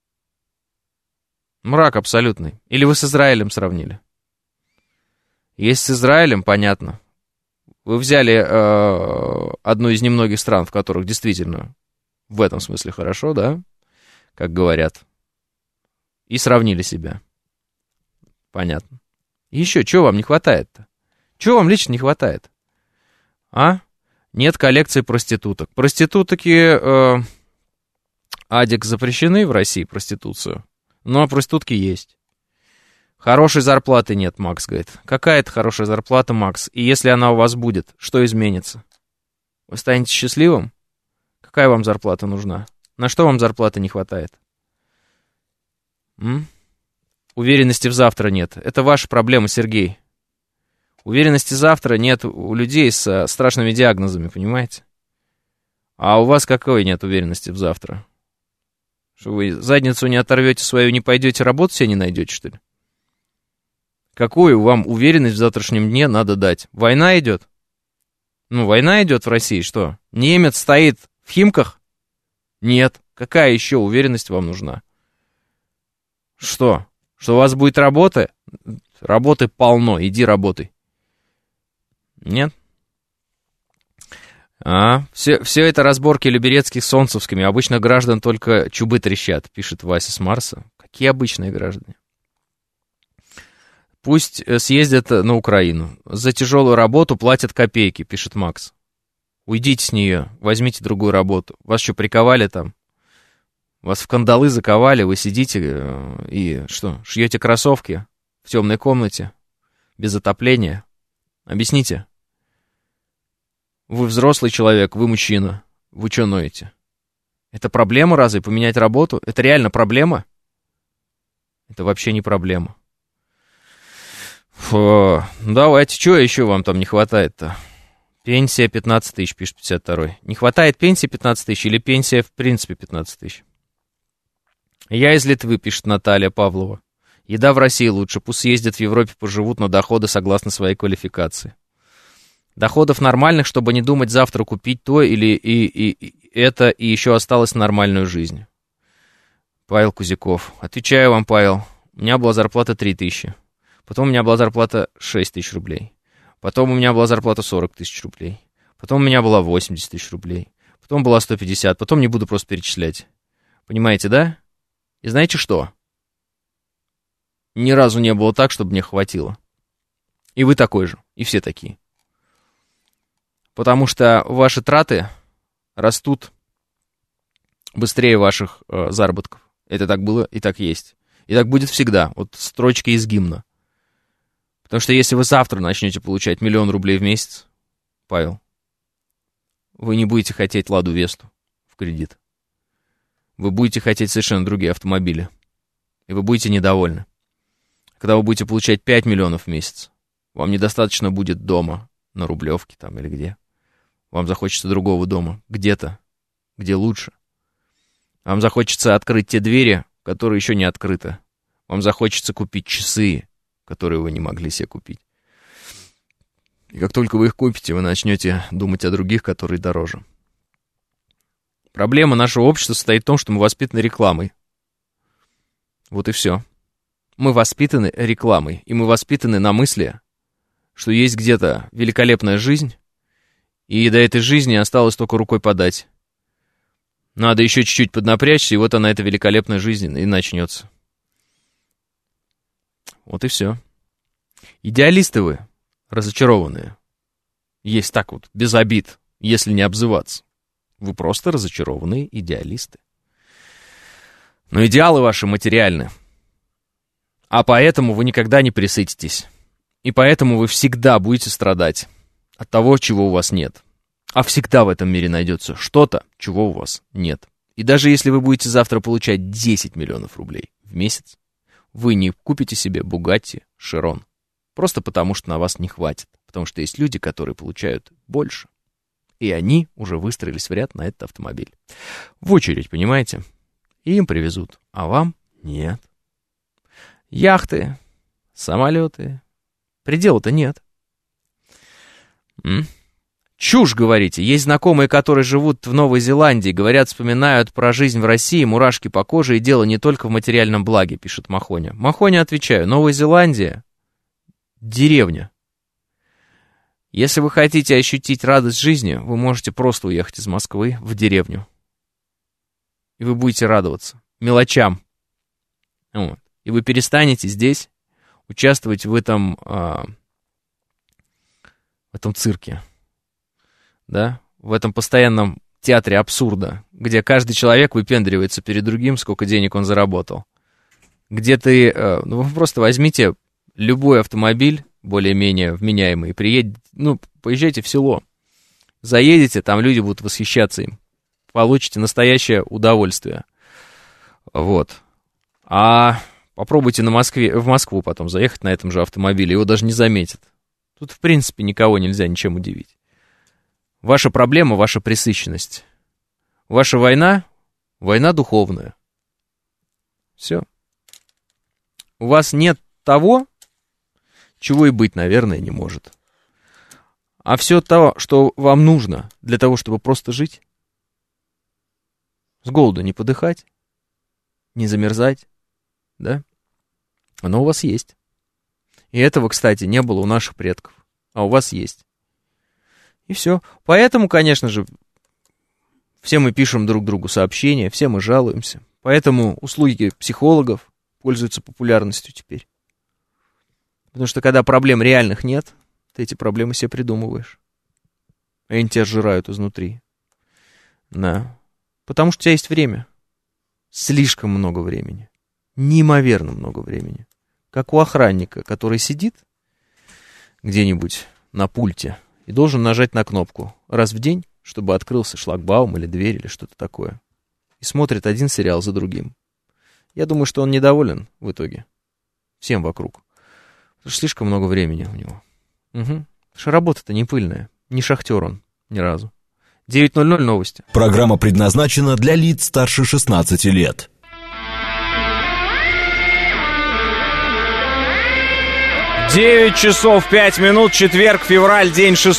Мрак абсолютный. Или вы с Израилем сравнили? Если с Израилем, понятно. Вы взяли одну из немногих стран, в которых действительно в этом смысле хорошо, да? Как говорят. И сравнили себя. Понятно. Еще, чего вам не хватает-то? Чего вам лично не хватает? А? Нет коллекции проституток. Проститутки, Адик, запрещены в России, проституцию. Но проститутки есть. Хорошей зарплаты нет, Макс говорит. Какая это хорошая зарплата, Макс? И если она у вас будет, что изменится? Вы станете счастливым? Какая вам зарплата нужна? На что вам зарплаты не хватает? Уверенности в завтра нет. Это ваша проблема, Сергей. Уверенности завтра нет у людей с страшными диагнозами, понимаете? А у вас какой нет уверенности в завтра? Что вы задницу не оторвете свою, не пойдете, работу себе не найдете, что ли? Какую вам уверенность в завтрашнем дне надо дать? Война идет? Ну, война идет в России, что? Немец стоит в Химках? Нет. Какая еще уверенность вам нужна? Что? Что у вас будет работа? Работы полно, иди работай. Нет? Все это разборки Люберецких с Солнцевскими. Обычно граждан только чубы трещат, пишет Вася с Марса. Какие обычные граждане? Пусть съездят на Украину. За тяжелую работу платят копейки, пишет Макс. Уйдите с нее, возьмите другую работу. Вас что, приковали там? Вас в кандалы заковали, вы сидите и что, шьете кроссовки в темной комнате, без отопления? Объясните. Вы взрослый человек, вы мужчина. Вы что ноете? Это проблема разве, поменять работу? Это реально проблема? Это вообще не проблема. Фу, давайте, что еще вам там не хватает-то? Пенсия 15 тысяч, пишет 52-й. Не хватает пенсии 15 тысяч или пенсия в принципе 15 тысяч? Я из Литвы, пишет Наталья Павлова. Еда в России лучше, пусть ездят в Европе, поживут, но доходы согласно своей квалификации. Доходов нормальных, чтобы не думать завтра купить то или это, и еще осталось нормальную жизнь. Павел Кузяков. Отвечаю вам, Павел. У меня была зарплата 3000. Потом у меня была зарплата 6000 рублей. Потом у меня была зарплата 40 тысяч рублей. Потом у меня была 80 тысяч рублей. Потом была 150. Потом не буду просто перечислять. Понимаете, да? И знаете что? Ни разу не было так, чтобы мне хватило. И вы такой же. И все такие. Потому что ваши траты растут быстрее ваших заработков. Это так было и так есть. И так будет всегда. Вот строчки из гимна. Потому что если вы завтра начнете получать 1 000 000 рублей в месяц, Павел, вы не будете хотеть Ладу Весту в кредит. Вы будете хотеть совершенно другие автомобили. И вы будете недовольны. Когда вы будете получать 5 миллионов в месяц, вам недостаточно будет дома на Рублевке там или где. Вам захочется другого дома, где-то, где лучше. Вам захочется открыть те двери, которые еще не открыты. Вам захочется купить часы, которые вы не могли себе купить. И как только вы их купите, вы начнете думать о других, которые дороже. Проблема нашего общества состоит в том, что мы воспитаны рекламой. Вот и все. Мы воспитаны рекламой, и мы воспитаны на мысли, что есть где-то великолепная жизнь, и до этой жизни осталось только рукой подать. Надо еще чуть-чуть поднапрячься, и вот она, эта великолепная жизнь, и начнется. Вот и все. Идеалисты вы, разочарованные. Есть так вот, без обид, если не обзываться. Вы просто разочарованные идеалисты. Но идеалы ваши материальны. А поэтому вы никогда не пресытитесь. И поэтому вы всегда будете страдать от того, чего у вас нет. А всегда в этом мире найдется что-то, чего у вас нет. И даже если вы будете завтра получать 10 миллионов рублей в месяц, вы не купите себе Bugatti Chiron. Просто потому, что на вас не хватит. Потому что есть люди, которые получают больше. И они уже выстроились в ряд на этот автомобиль. В очередь, понимаете? И им привезут, а вам нет. Яхты, самолеты. Предела-то нет. Чушь, говорите. Есть знакомые, которые живут в Новой Зеландии, говорят, вспоминают про жизнь в России, мурашки по коже, и дело не только в материальном благе, пишет Махоня. Махоня, отвечаю, Новая Зеландия — деревня. Если вы хотите ощутить радость жизни, вы можете просто уехать из Москвы в деревню. И вы будете радоваться мелочам. Вот. И вы перестанете здесь участвовать в этом цирке. Да? В этом постоянном театре абсурда, где каждый человек выпендривается перед другим, сколько денег он заработал. Где ты... вы просто возьмите любой автомобиль, более-менее вменяемый, поезжайте в село. Заедете, там люди будут восхищаться им. Получите настоящее удовольствие. Вот. А попробуйте в Москву потом заехать на этом же автомобиле, его даже не заметят. Тут, в принципе, никого нельзя ничем удивить. Ваша проблема — ваша пресыщенность. Ваша война — война духовная. Все. У вас нет того, чего и быть, наверное, не может. А все то, что вам нужно для того, чтобы просто жить, с голоду не подыхать, не замерзать, да, оно у вас есть. И этого, кстати, не было у наших предков, а у вас есть. И все. Поэтому, конечно же, все мы пишем друг другу сообщения, все мы жалуемся. Поэтому услуги психологов пользуются популярностью теперь. Потому что когда проблем реальных нет, ты эти проблемы себе придумываешь. И они тебя сжирают изнутри. Да. Потому что у тебя есть время. Слишком много времени. Неимоверно много времени. Как у охранника, который сидит где-нибудь на пульте и должен нажать на кнопку раз в день, чтобы открылся шлагбаум или дверь или что-то такое. И смотрит один сериал за другим. Я думаю, что он недоволен в итоге. Всем вокруг. Потому что слишком много времени у него. Угу. Потому что работа-то не пыльная. Не шахтер он ни разу. 9:00 новости. Программа предназначена для лиц старше 16 лет. 9 часов 5 минут, четверг, февраль, день 6.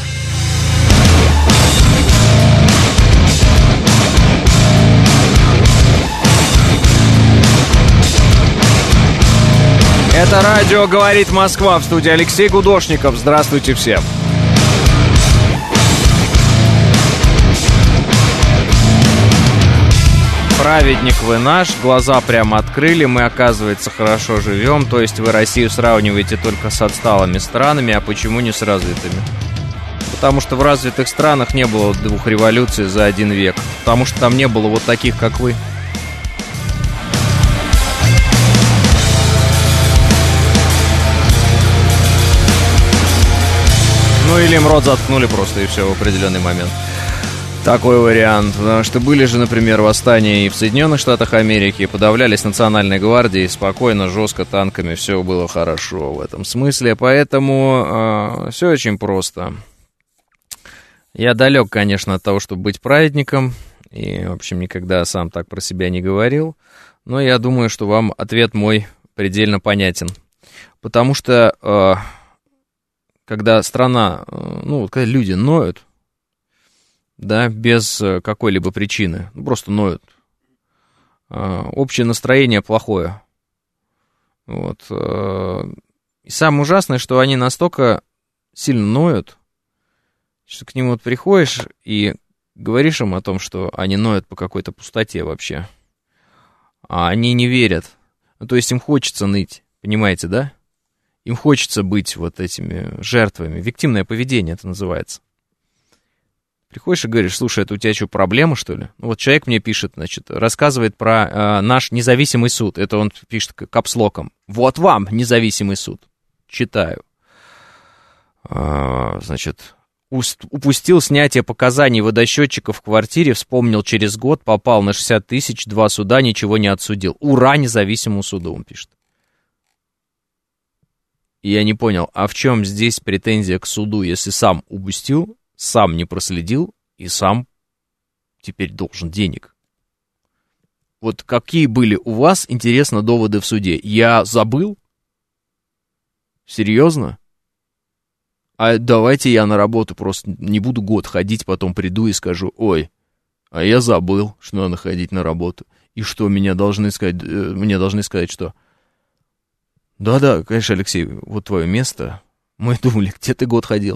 Это радио «Говорит Москва», в студии Алексей Гудошников. Здравствуйте всем. Праведник вы наш, глаза прямо открыли, мы, оказывается, хорошо живем. То есть вы Россию сравниваете только с отсталыми странами, а почему не с развитыми? Потому что в развитых странах не было 2 революций за 1 век. Потому что там не было вот таких, как вы. Ну или им рот заткнули просто и все в определенный момент. Такой вариант. Потому что были же, например, восстания и в Соединенных Штатах Америки, подавлялись национальной гвардией, спокойно, жестко, танками, все было хорошо в этом смысле. Поэтому все очень просто. Я далек, конечно, от того, чтобы быть праведником, и, в общем, никогда сам так про себя не говорил. Но я думаю, что вам ответ мой предельно понятен. Потому что, когда страна, когда люди ноют, да, без какой-либо причины, просто ноют, общее настроение плохое. Вот. И самое ужасное, что они настолько сильно ноют, что к ним вот приходишь и говоришь им о том, что они ноют по какой-то пустоте вообще, а они не верят. То есть им хочется ныть, понимаете, да? Им хочется быть вот этими жертвами. Виктимное поведение это называется. Приходишь и говоришь: слушай, это у тебя что, проблема, что ли? Вот человек мне пишет, значит, рассказывает про наш независимый суд. Это он пишет капслоком. Вот вам независимый суд. Читаю. Значит, упустил снятие показаний водосчетчика в квартире, вспомнил через год, попал на 60 тысяч, 2 суда, ничего не отсудил. Ура независимому суду, он пишет. И я не понял, а в чем здесь претензия к суду, если сам упустил, сам не проследил и сам теперь должен денег? Вот какие были у вас, интересно, доводы в суде? Я забыл? Серьезно? А давайте я на работу просто не буду год ходить, потом приду и скажу: ой, а я забыл, что надо ходить на работу. И что, мне должны сказать, что... Да-да, конечно, Алексей, вот твое место. Мы думали, где ты год ходил?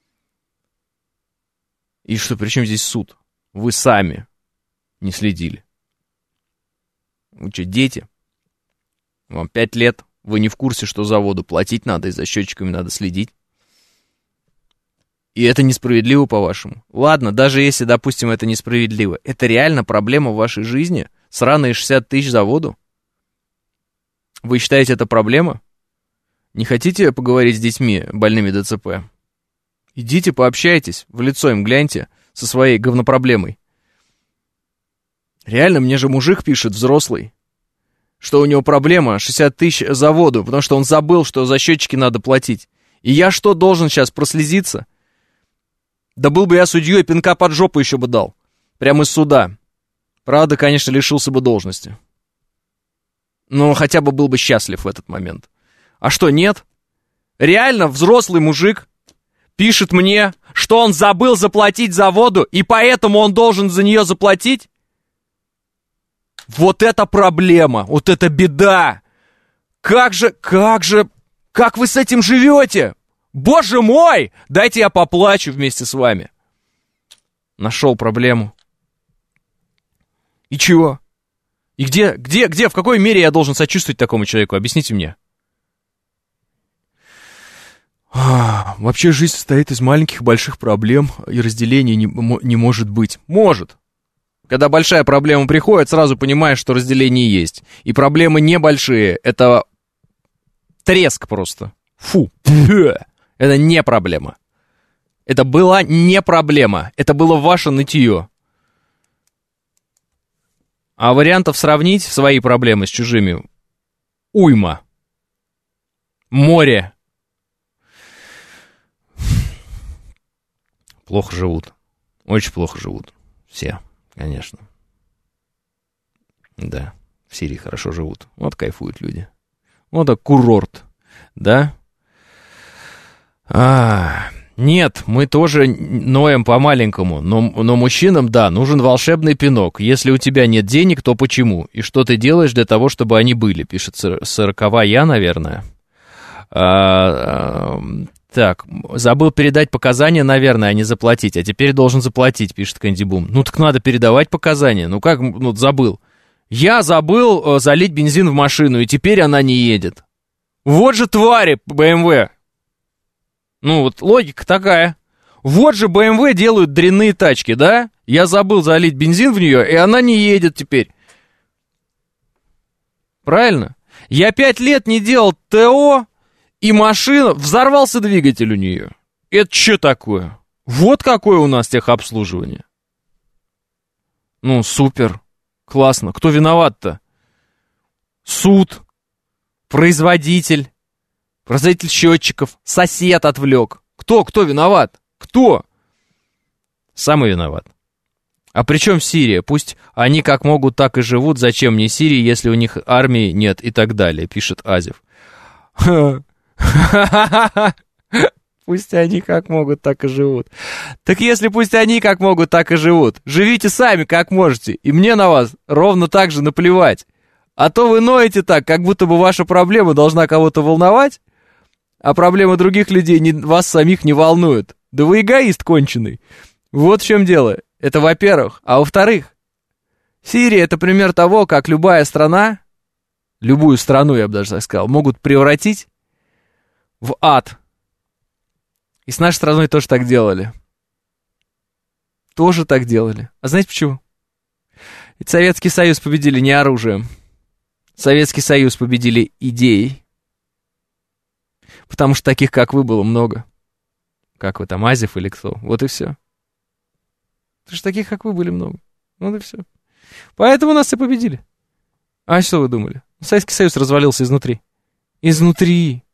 И что, при чем здесь суд? Вы сами не следили. Вы что, дети? Вам 5 лет, вы не в курсе, что за воду платить надо, и за счетчиками надо следить. И это несправедливо, по-вашему? Ладно, даже если, допустим, это несправедливо, это реально проблема в вашей жизни? Сраные 60 тысяч за воду? Вы считаете, это проблема? Не хотите поговорить с детьми, больными ДЦП? Идите, пообщайтесь, в лицо им гляньте со своей говнопроблемой. Реально, мне же мужик пишет, взрослый, что у него проблема 60 тысяч за воду, потому что он забыл, что за счетчики надо платить. И я что, должен сейчас прослезиться? Да был бы я судьей, пинка под жопу еще бы дал. Прямо из суда. Правда, конечно, лишился бы должности. Но хотя бы был бы счастлив в этот момент. А что, нет? Реально, взрослый мужик пишет мне, что он забыл заплатить за воду, и поэтому он должен за нее заплатить? Вот это проблема, вот это беда. Как вы с этим живете? Боже мой! Дайте я поплачу вместе с вами. Нашел проблему. И чего? И где, в какой мере я должен сочувствовать такому человеку? Объясните мне. Вообще жизнь состоит из маленьких и больших проблем, и разделения не может быть. Может. Когда большая проблема приходит, сразу понимаешь, что разделение есть. И проблемы небольшие, это треск просто. Фу. Это не проблема. Это была не проблема. Это было ваше нытье. А вариантов сравнить свои проблемы с чужими уйма. Море. Плохо живут. Очень плохо живут. Все, конечно. Да, в Сирии хорошо живут. Вот кайфуют люди. Вот так курорт, да? Нет, мы тоже ноем по-маленькому, но мужчинам, да, нужен волшебный пинок. Если у тебя нет денег, то почему? И что ты делаешь для того, чтобы они были? Пишет 40-я, наверное. Так, забыл передать показания, наверное, а не заплатить. А теперь должен заплатить, пишет Кэнди Бум. Ну так надо передавать показания. Ну как, ну забыл. Я забыл залить бензин в машину, и теперь она не едет. Вот же твари, BMW. Ну вот логика такая. Вот же BMW делают дрянные тачки, да? Я забыл залить бензин в нее, и она не едет теперь. Правильно? Я 5 лет не делал ТО, и машина, взорвался двигатель у нее. Это что такое? Вот какое у нас техобслуживание. Ну, супер, классно. Кто виноват-то? Суд, производитель счетчиков, сосед отвлек. Кто виноват? Кто? Самый виноват. А при чем Сирия? Пусть они как могут, так и живут. Зачем мне Сирия, если у них армии нет и так далее, пишет Азев. Пусть они как могут, так и живут. Так если пусть они как могут, так и живут, живите сами как можете, и мне на вас ровно так же наплевать. А то вы ноете так, как будто бы ваша проблема должна кого-то волновать, а проблемы других людей вас самих не волнуют. Да вы эгоист конченый. Вот в чем дело. Это во-первых. А во-вторых, Сирия — это пример того, как любая страна, любую страну, я бы даже так сказал, могут превратить в ад. И с нашей страной тоже так делали. Тоже так делали. А знаете почему? Ведь Советский Союз победили не оружием. Советский Союз победили идеей. Потому что таких, как вы, было много. Как вы там, Азев или кто? Вот и все. Потому что таких, как вы, были много. Вот и все. Поэтому нас и победили. А что вы думали? Советский Союз развалился изнутри. Изнутри.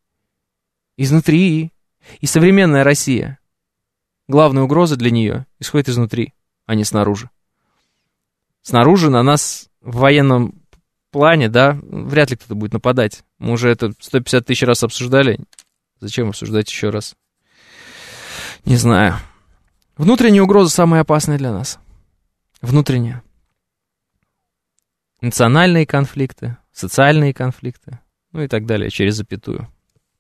И современная Россия, главная угроза для нее исходит изнутри, а не снаружи. Снаружи на нас в военном плане, да, вряд ли кто-то будет нападать. Мы уже это 150 тысяч раз обсуждали. Зачем обсуждать еще раз? Не знаю. Внутренняя угроза самая опасная для нас. Внутренняя. Национальные конфликты, социальные конфликты, ну и так далее, через запятую.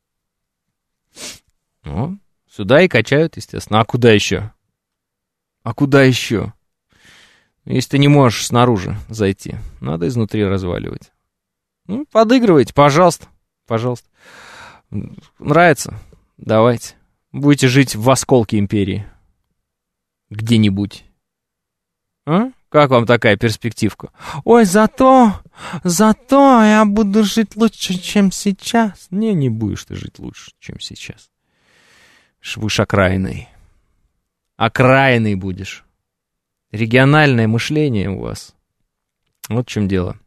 Ну, сюда и качают, естественно. А куда еще? Если ты не можешь снаружи зайти, надо изнутри разваливать. Ну, подыгрывайте, пожалуйста. Нравится? Давайте. Будете жить в осколке империи. Где-нибудь. А? Как вам такая перспективка? Ой, зато я буду жить лучше, чем сейчас. Не будешь ты жить лучше, чем сейчас. Будешь окраиной. Окраиной будешь. Региональное мышление у вас. Вот в чем дело.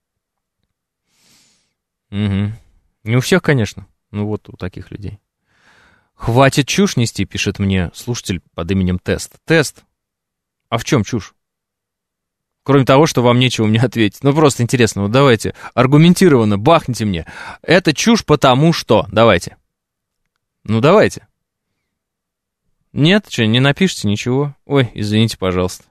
Угу. Не у всех, конечно. Ну вот у таких людей. Хватит чушь нести, пишет мне слушатель под именем Тест. Тест? А в чем чушь? Кроме того, что вам нечего мне ответить. Ну просто интересно, вот давайте аргументированно бахните мне. Это чушь потому что. Давайте. Ну давайте. Нет, что, не напишите ничего? Ой, извините, пожалуйста.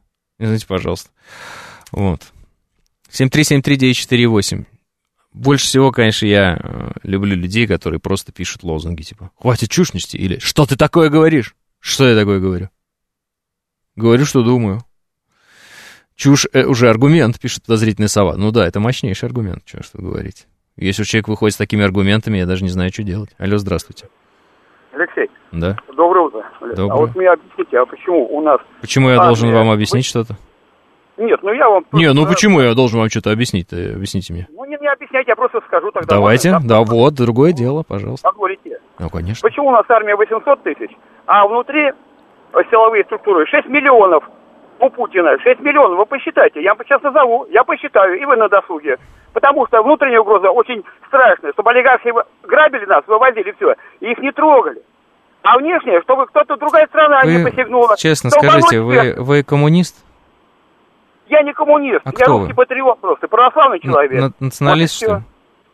Вот. 7373948. Больше всего, конечно, я люблю людей, которые просто пишут лозунги, типа «Хватит чушь нести» или «Что ты такое говоришь?» Что я такое говорю? Говорю, что думаю. Чушь уже аргумент, пишет подозрительная сова. Ну да, это мощнейший аргумент, что вы говорите. Если человек выходит с такими аргументами, я даже не знаю, что делать. Алло, здравствуйте. Алексей. Да. Доброе утро. Доброе. А вот мне объясните, а почему у нас... Почему я должен вам объяснить что-то? Нет, ну я вам... Не, ну почему я должен вам что-то объяснить? Объясните мне. Ну не объясняйте, я просто скажу тогда. Давайте, можно, да, вот, другое дело, пожалуйста. Как говорите? Ну, конечно. Почему у нас армия 800 тысяч, а внутри силовые структуры 6 миллионов у Путина? 6 миллионов, вы посчитайте, я вам сейчас назову, я посчитаю, и вы на досуге. Потому что внутренняя угроза очень страшная, чтобы олигархи грабили нас, вывозили все, и их не трогали. А внешне, чтобы кто-то, другая страна не посягнула. Честно скажите, вы коммунист? Я не коммунист, а я русский патриот просто, православный человек. Националист, вот что ли?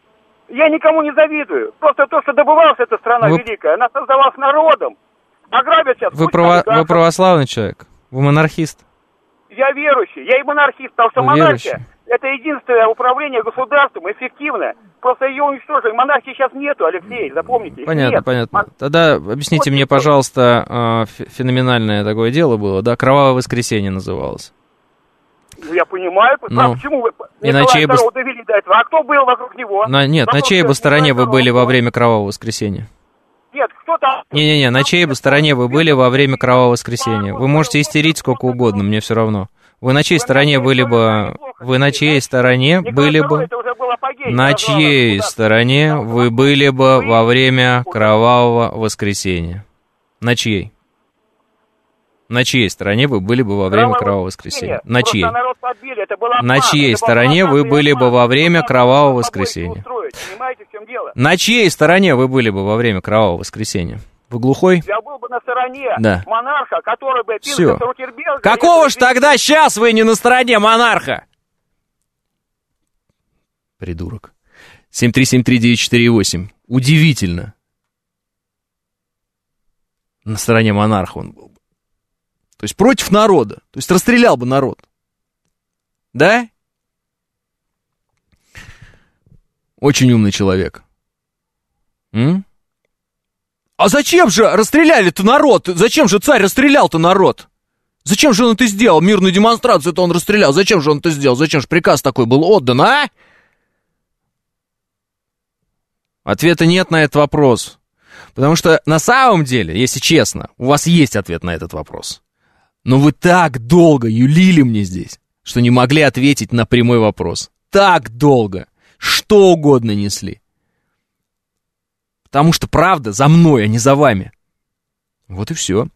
Я никому не завидую. Просто то, что добывалась эта страна великая, она создавалась народом. А грабят сейчас... Вы православный человек? Вы монархист? Я верующий. Я и монархист, потому что монархия — это единственное управление государством, эффективное. Просто ее уничтожили. Монархии сейчас нету, Алексей, запомните. Понятно. Тогда объясните мне, пожалуйста, феноменальное такое дело было, да? «Кровавое воскресенье» называлось. Я понимаю, почему вы Николая II довели до этого. А кто был вокруг него? Нет, на чьей бы стороне вы были во время «Кровавого воскресенья»? Нет, кто там? Не-не-не, на чьей бы стороне вы были во время «Кровавого воскресенья»? Вы можете истерить сколько угодно, мне все равно. Вы на чьей стороне были бы... Вы на чьей стороне были бы... На чьей стороне вы были бы во время «Кровавого воскресенья»? На чьей? На чьей стороне вы были бы во время «Кровавого воскресенья»? На чьей? На чьей стороне вы были бы во время «Кровавого воскресенья»? На чьей стороне вы были бы во время «Кровавого воскресенья»? Вы глухой? Я был бы на стороне монарха, который бы... Все. Какого ж тогда сейчас вы не на стороне монарха? Придурок. 7373948. Удивительно. На стороне монарха он был бы. То есть против народа. То есть расстрелял бы народ. Да? Очень умный человек. А зачем же расстреляли-то народ? Зачем же царь расстрелял-то народ? Зачем же он это сделал? Мирную демонстрацию-то он расстрелял. Зачем же он это сделал? Зачем же приказ такой был отдан, а? Ответа нет на этот вопрос. Потому что на самом деле, если честно, у вас есть ответ на этот вопрос. Но вы так долго юлили мне здесь, что не могли ответить на прямой вопрос. Так долго. Что угодно несли. Потому что правда за мной, а не за вами. Вот и все.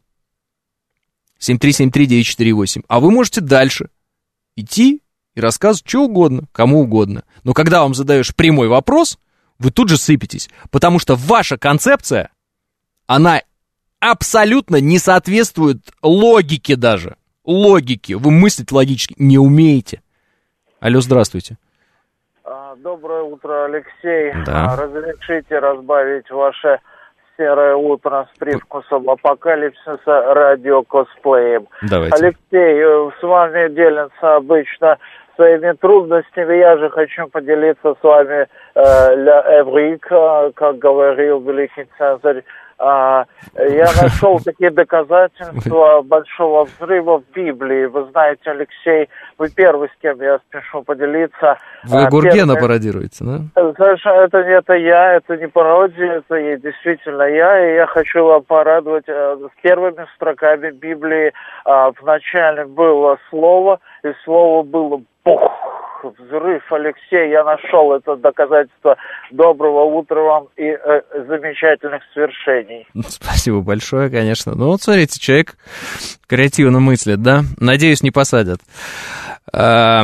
7373948. А вы можете дальше идти и рассказывать что угодно, кому угодно. Но когда вам задаешь прямой вопрос, вы тут же сыпетесь. Потому что ваша концепция, она абсолютно не соответствует логике даже. Логике. Вы мыслить логически не умеете. Алло, здравствуйте. Доброе утро, Алексей. Да. Разрешите разбавить ваше серое утро с привкусом апокалипсиса радиокосплеем. Давайте. Алексей, с вами делятся обычно своими трудностями. Я же хочу поделиться с вами «Ля Эврик», как говорил великий Цезарь. Я нашел такие доказательства большого взрыва в Библии. Вы знаете, Алексей, вы первый, с кем я спешу поделиться. Вы Гургена пародируете, да? Это я, это не пародия, это действительно я. И я хочу вам порадовать с первыми строками Библии. Вначале было слово, и слово было «Бух». Взрыв, Алексей, я нашел это доказательство. Доброго утра вам и замечательных свершений. Спасибо большое, конечно. Ну вот, смотрите, человек креативно мыслит, да? Надеюсь, не посадят. 7373948,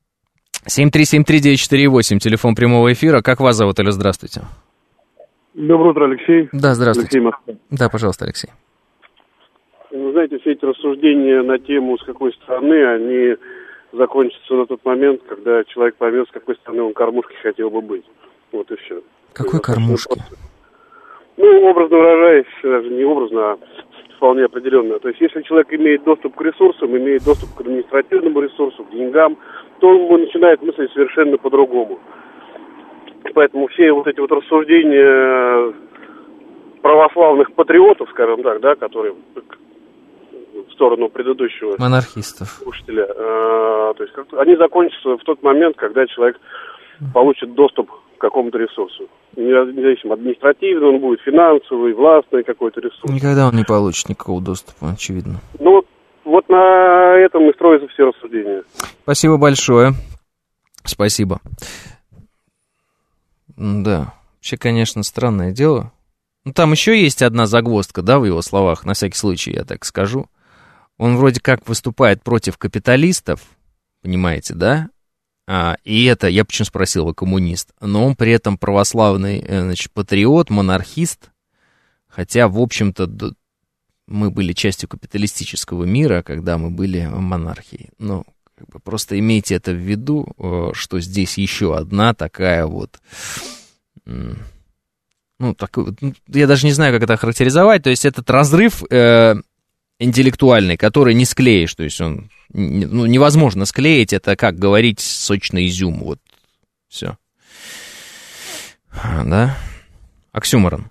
телефон прямого эфира. Как вас зовут, Алло, здравствуйте. Доброе утро, Алексей. Да, здравствуйте. Алексей Москва. Да, пожалуйста, Алексей. Вы знаете, все эти рассуждения на тему, с какой стороны, они закончится на тот момент, когда человек поймет, с какой стороны он кормушки хотел бы быть. Вот и все. Какой кормушки? Ну, образно выражаясь, даже не образно, а вполне определенно. То есть, если человек имеет доступ к ресурсам, имеет доступ к административному ресурсу, к деньгам, то он начинает мыслить совершенно по-другому. Поэтому все вот эти вот рассуждения православных патриотов, скажем так, да, которые в сторону предыдущего монархистов слушателя, то есть они закончатся в тот момент, когда человек получит доступ к какому-то ресурсу. Независимо, административный он будет, финансовый, властный какой-то ресурс. Никогда он не получит никакого доступа, очевидно. Ну, вот на этом и строятся все рассуждения. Спасибо большое. Спасибо. Да, вообще, конечно, странное дело. Ну, там еще есть одна загвоздка, да, в его словах, на всякий случай, я так скажу. Он вроде как выступает против капиталистов, понимаете, да? И это, я почему спросил, вы коммунист, но он при этом православный, значит, патриот, монархист, хотя, в общем-то, мы были частью капиталистического мира, когда мы были монархией. Ну, как бы просто имейте это в виду, что здесь еще одна такая вот ну, такой, я даже не знаю, как это охарактеризовать, то есть этот разрыв интеллектуальный, который не склеишь, то есть он, ну, невозможно склеить, это как говорить сочный изюм, вот, все. Да? Оксюморон.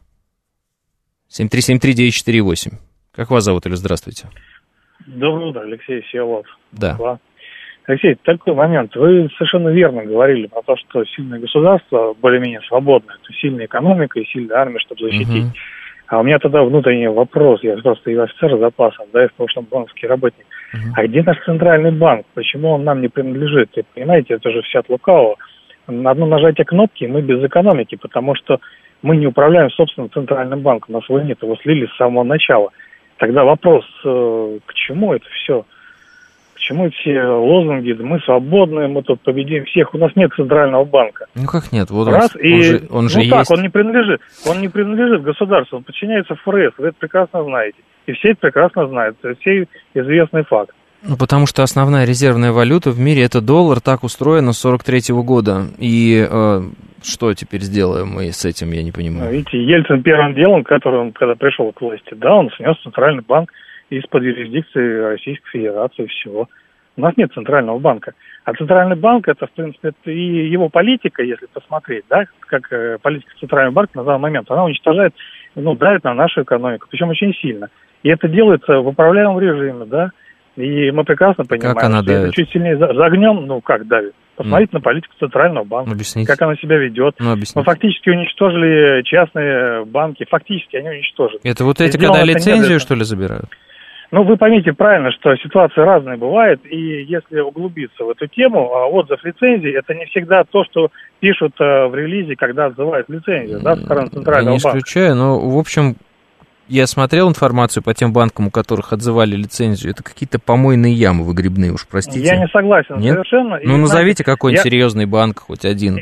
7373948. Как вас зовут, или здравствуйте? Доброе утро, Алексей Всеволод. Да. Алексей, такой момент. Вы совершенно верно говорили про то, что сильное государство, более-менее свободное, это сильная экономика и сильная армия, чтобы защитить. А у меня тогда внутренний вопрос. Я просто и офицер запаса, да, и в прошлом банковский работник. А где наш центральный банк? Почему он нам не принадлежит? И, понимаете, это же все от лукавого. На одно нажатие кнопки мы без экономики, потому что мы не управляем собственным центральным банком. У нас его нет, его слили с самого начала. Тогда вопрос, к чему это все? К чему эти лозунги? Мы свободны, мы тут победим всех. У нас нет центрального банка. Ну как нет? Вот раз, он же так, есть. Он не принадлежит государству, он подчиняется ФРС. Вы это прекрасно знаете. И все это прекрасно знают. Это все известный факт. Ну, потому что основная резервная валюта в мире — это доллар, так устроено с 43-го года. И что теперь сделаем мы с этим, я не понимаю. Видите, Ельцин первым делом, который он, когда пришел к власти, да, он снес центральный банк из-под юрисдикции Российской Федерации, всего. У нас нет центрального банка. А центральный банк, это, в принципе, это и его политика, если посмотреть, да, как политика центрального банка на данный момент, она уничтожает, ну, давит на нашу экономику, причем очень сильно. И это делается в управляемом режиме, да, и мы прекрасно понимаем, как она что давит? это чуть сильнее загнем, ну, как давит. Посмотрите на политику Центрального банка, как она себя ведет. Мы фактически уничтожили частные банки, фактически они уничтожили. Это вот эти, когда лицензию, что ли, забирают? Ну, вы поймите правильно, что ситуации разные бывают, и если углубиться в эту тему, отзыв лицензии, это не всегда то, что пишут в релизе, когда отзывают лицензию, да, со стороны Центрального банка. Я не исключаю, но, в общем, я смотрел информацию по тем банкам, у которых отзывали лицензию. Это какие-то помойные ямы выгребные, уж простите. Я не согласен. Нет? Совершенно. Ну, назовите какой-нибудь серьезный банк, хоть один.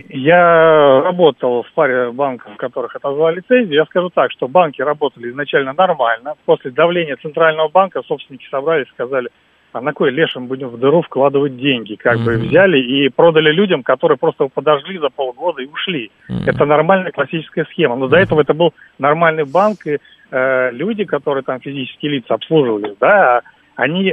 Я работал в паре банков, в которых отозвали лицензию. Я скажу так, что банки работали изначально нормально. После давления Центрального банка собственники собрались и сказали, а на кой лешим будем в дыру вкладывать деньги? Как бы взяли и продали людям, которые просто подожгли за полгода и ушли. Это нормальная классическая схема. Но до этого это был нормальный банк, и люди, которые там физические лица обслуживали, да, они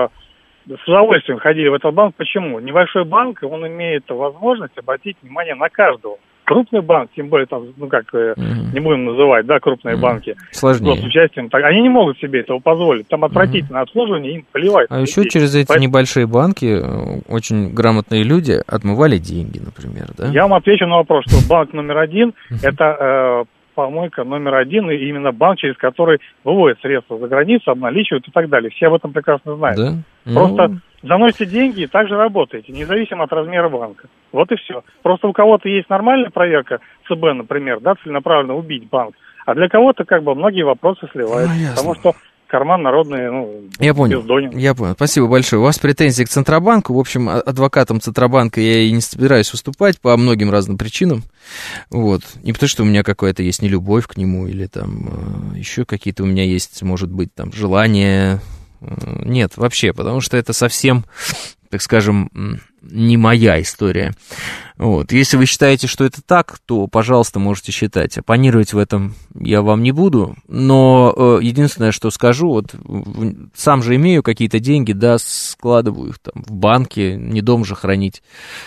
с удовольствием ходили в этот банк. Почему? Небольшой банк, он имеет возможность обратить внимание на каждого. Крупный банк, тем более там, ну как, не будем называть, да, крупные банки. Сложнее. С участием, они не могут себе этого позволить. Там отвратительное обслуживание, им плевать. А еще через эти небольшие банки очень грамотные люди отмывали деньги, например, да? Я вам отвечу на вопрос, что банк номер один, это помойка номер один, и именно банк, через который выводят средства за границу, обналичивают и так далее. Все об этом прекрасно знают. Да? Просто заносите деньги и также работаете, независимо от размера банка. Вот и все. Просто у кого-то есть нормальная проверка ЦБ, например, да, целенаправленно убить банк, а для кого-то как бы многие вопросы сливаются. Потому что карман народный, я понял, бездонен. Я понял. Спасибо большое. У вас претензии к Центробанку. В общем, адвокатом Центробанка я и не собираюсь выступать по многим разным причинам. Вот. Не потому, что у меня какая-то есть нелюбовь к нему, или там еще какие-то у меня есть, может быть, там желания. Нет, вообще, потому что это совсем, так скажем, не моя история. Вот. Если вы считаете, что это так, то, пожалуйста, можете считать. Оппонировать в этом я вам не буду, но единственное, что скажу, вот сам же имею какие-то деньги, да, складываю их там в банке, не дом же хранить.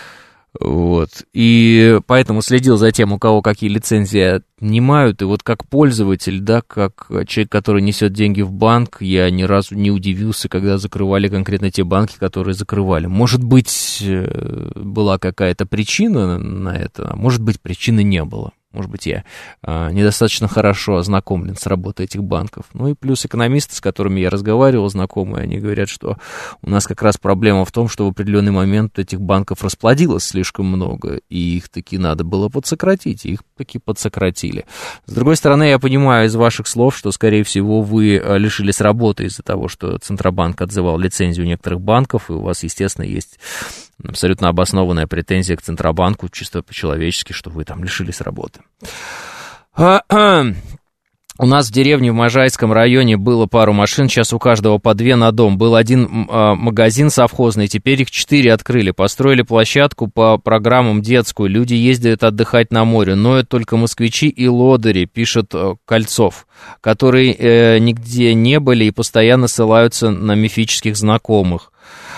Вот. И поэтому следил за тем, у кого какие лицензии отнимают, и вот как пользователь, да, как человек, который несет деньги в банк, я ни разу не удивился, когда закрывали конкретно те банки, которые закрывали. Может быть, была какая-то причина на это, а может быть, причины не было. Может быть, я недостаточно хорошо ознакомлен с работой этих банков. Ну и плюс экономисты, с которыми я разговаривал, знакомые, они говорят, что у нас как раз проблема в том, что в определенный момент этих банков расплодилось слишком много, и их таки надо было подсократить, и их таки подсократили. С другой стороны, я понимаю из ваших слов, что, скорее всего, вы лишились работы из-за того, что Центробанк отзывал лицензию некоторых банков, и у вас, естественно, есть абсолютно обоснованная претензия к Центробанку, чисто по-человечески, что вы там лишились работы. У нас в деревне в Можайском районе было пару машин, сейчас у каждого по 2 на дом. Был один магазин совхозный, теперь их 4 открыли. Построили площадку по программам детскую. Люди ездят отдыхать на море. Но это только москвичи и лодыри, пишет Кольцов, которые нигде не были и постоянно ссылаются на мифических знакомых.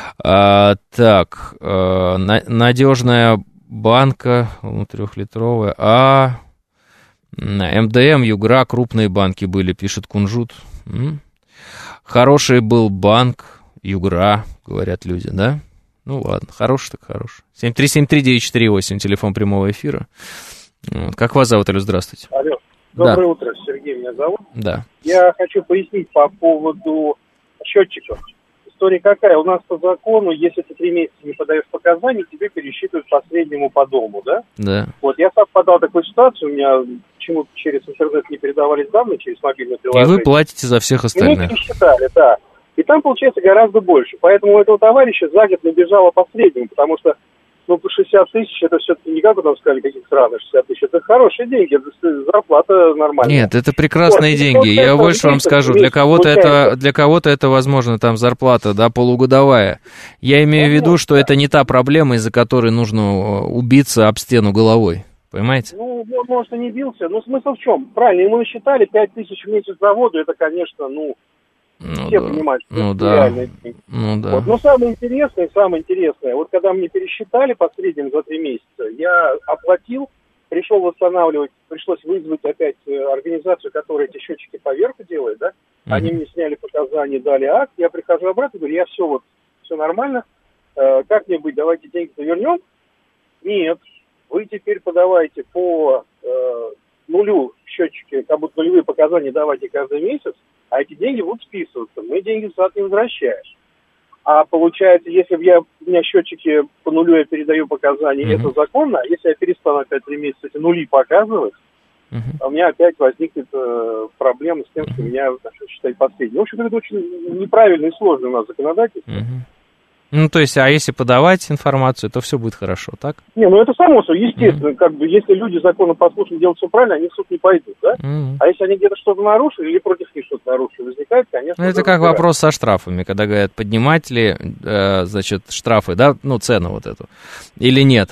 Так, надежная банка, 3-литровая, МДМ, Югра, крупные банки были, пишет Кунжут. Хороший был банк, Югра, говорят люди, да? Ну ладно, хороший так хороший. 7373948, телефон прямого эфира. Как вас зовут, Алло, здравствуйте. Алло, доброе утро, Сергей меня зовут. Да. Я хочу пояснить по поводу счетчиков. История какая? У нас по закону, если ты 3 месяца не подаешь показания, тебе пересчитывают по среднему по дому, да? Да. Вот, я сам подал такую ситуацию, у меня почему-то через интернет не передавались данные, через мобильное приложение. И вы платите за всех остальных. Мы пересчитали, да. И там получается гораздо больше. Поэтому у этого товарища за год набежало по среднему, потому что, по 60 тысяч, это все-таки не как вы там сказали, каких стран, 60 тысяч, это хорошие деньги, это зарплата нормальная. Нет, это прекрасные деньги. Я больше вам скажу, для кого-то это, возможно, там зарплата, да, полугодовая. Я имею в виду, что это не та проблема, из-за которой нужно убиться об стену головой. Понимаете? Может, и не бился. Но смысл в чем? Правильно, ему насчитали 5 тысяч в месяц за воду, это, конечно, все да. понимают, что это да. реальные деньги. Да. Вот. Но самое интересное, вот когда мне пересчитали по среднему за 3 месяца, я оплатил, пришел восстанавливать, пришлось вызвать опять организацию, которая эти счетчики поверху делает, да? Они мне сняли показания, дали акт, я прихожу обратно, говорю, я все нормально, как мне быть, давайте деньги-то вернем? Нет, вы теперь подавайте по нулю счетчики, как будто нулевые показания давайте каждый месяц, а эти деньги будут списываться. Мы деньги взад не возвращаем. А получается, если у меня счетчики по нулю я передаю показания, это законно, а если я перестану опять 3 месяца эти нули показывать, у меня опять возникнет проблема с тем, что меня начнут считать последним. В общем, это очень неправильно и сложно у нас законодательство. То есть, а если подавать информацию, то все будет хорошо, так? Не, это само собой, естественно, если люди законопослушно делают все правильно, они в суд не пойдут, да? А если они где-то что-то нарушили или против них что-то нарушили, возникает, конечно... это как вопрос со штрафами, когда говорят, поднимать ли, штрафы, да, цену вот эту, или нет.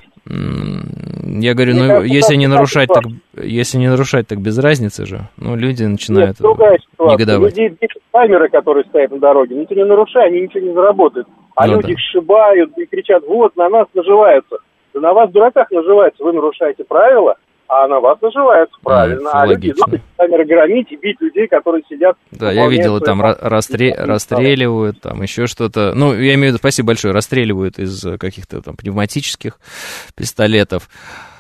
Я говорю, если не нарушать, так без разницы же. Люди начинают негодовать. Людей бесят камеры, которые стоят на дороге. Ты не нарушай, они ничего не заработают. А люди их сшибают и кричат, вот, на нас наживаются. Да на вас, дураках, наживаются. Вы нарушаете правила, а на вас наживаются, правильно. А люди идут камеры громить и бить людей, которые сидят... Да, я видел, там расстреливают, там еще что-то. Я имею в виду, спасибо большое, расстреливают из каких-то там пневматических пистолетов.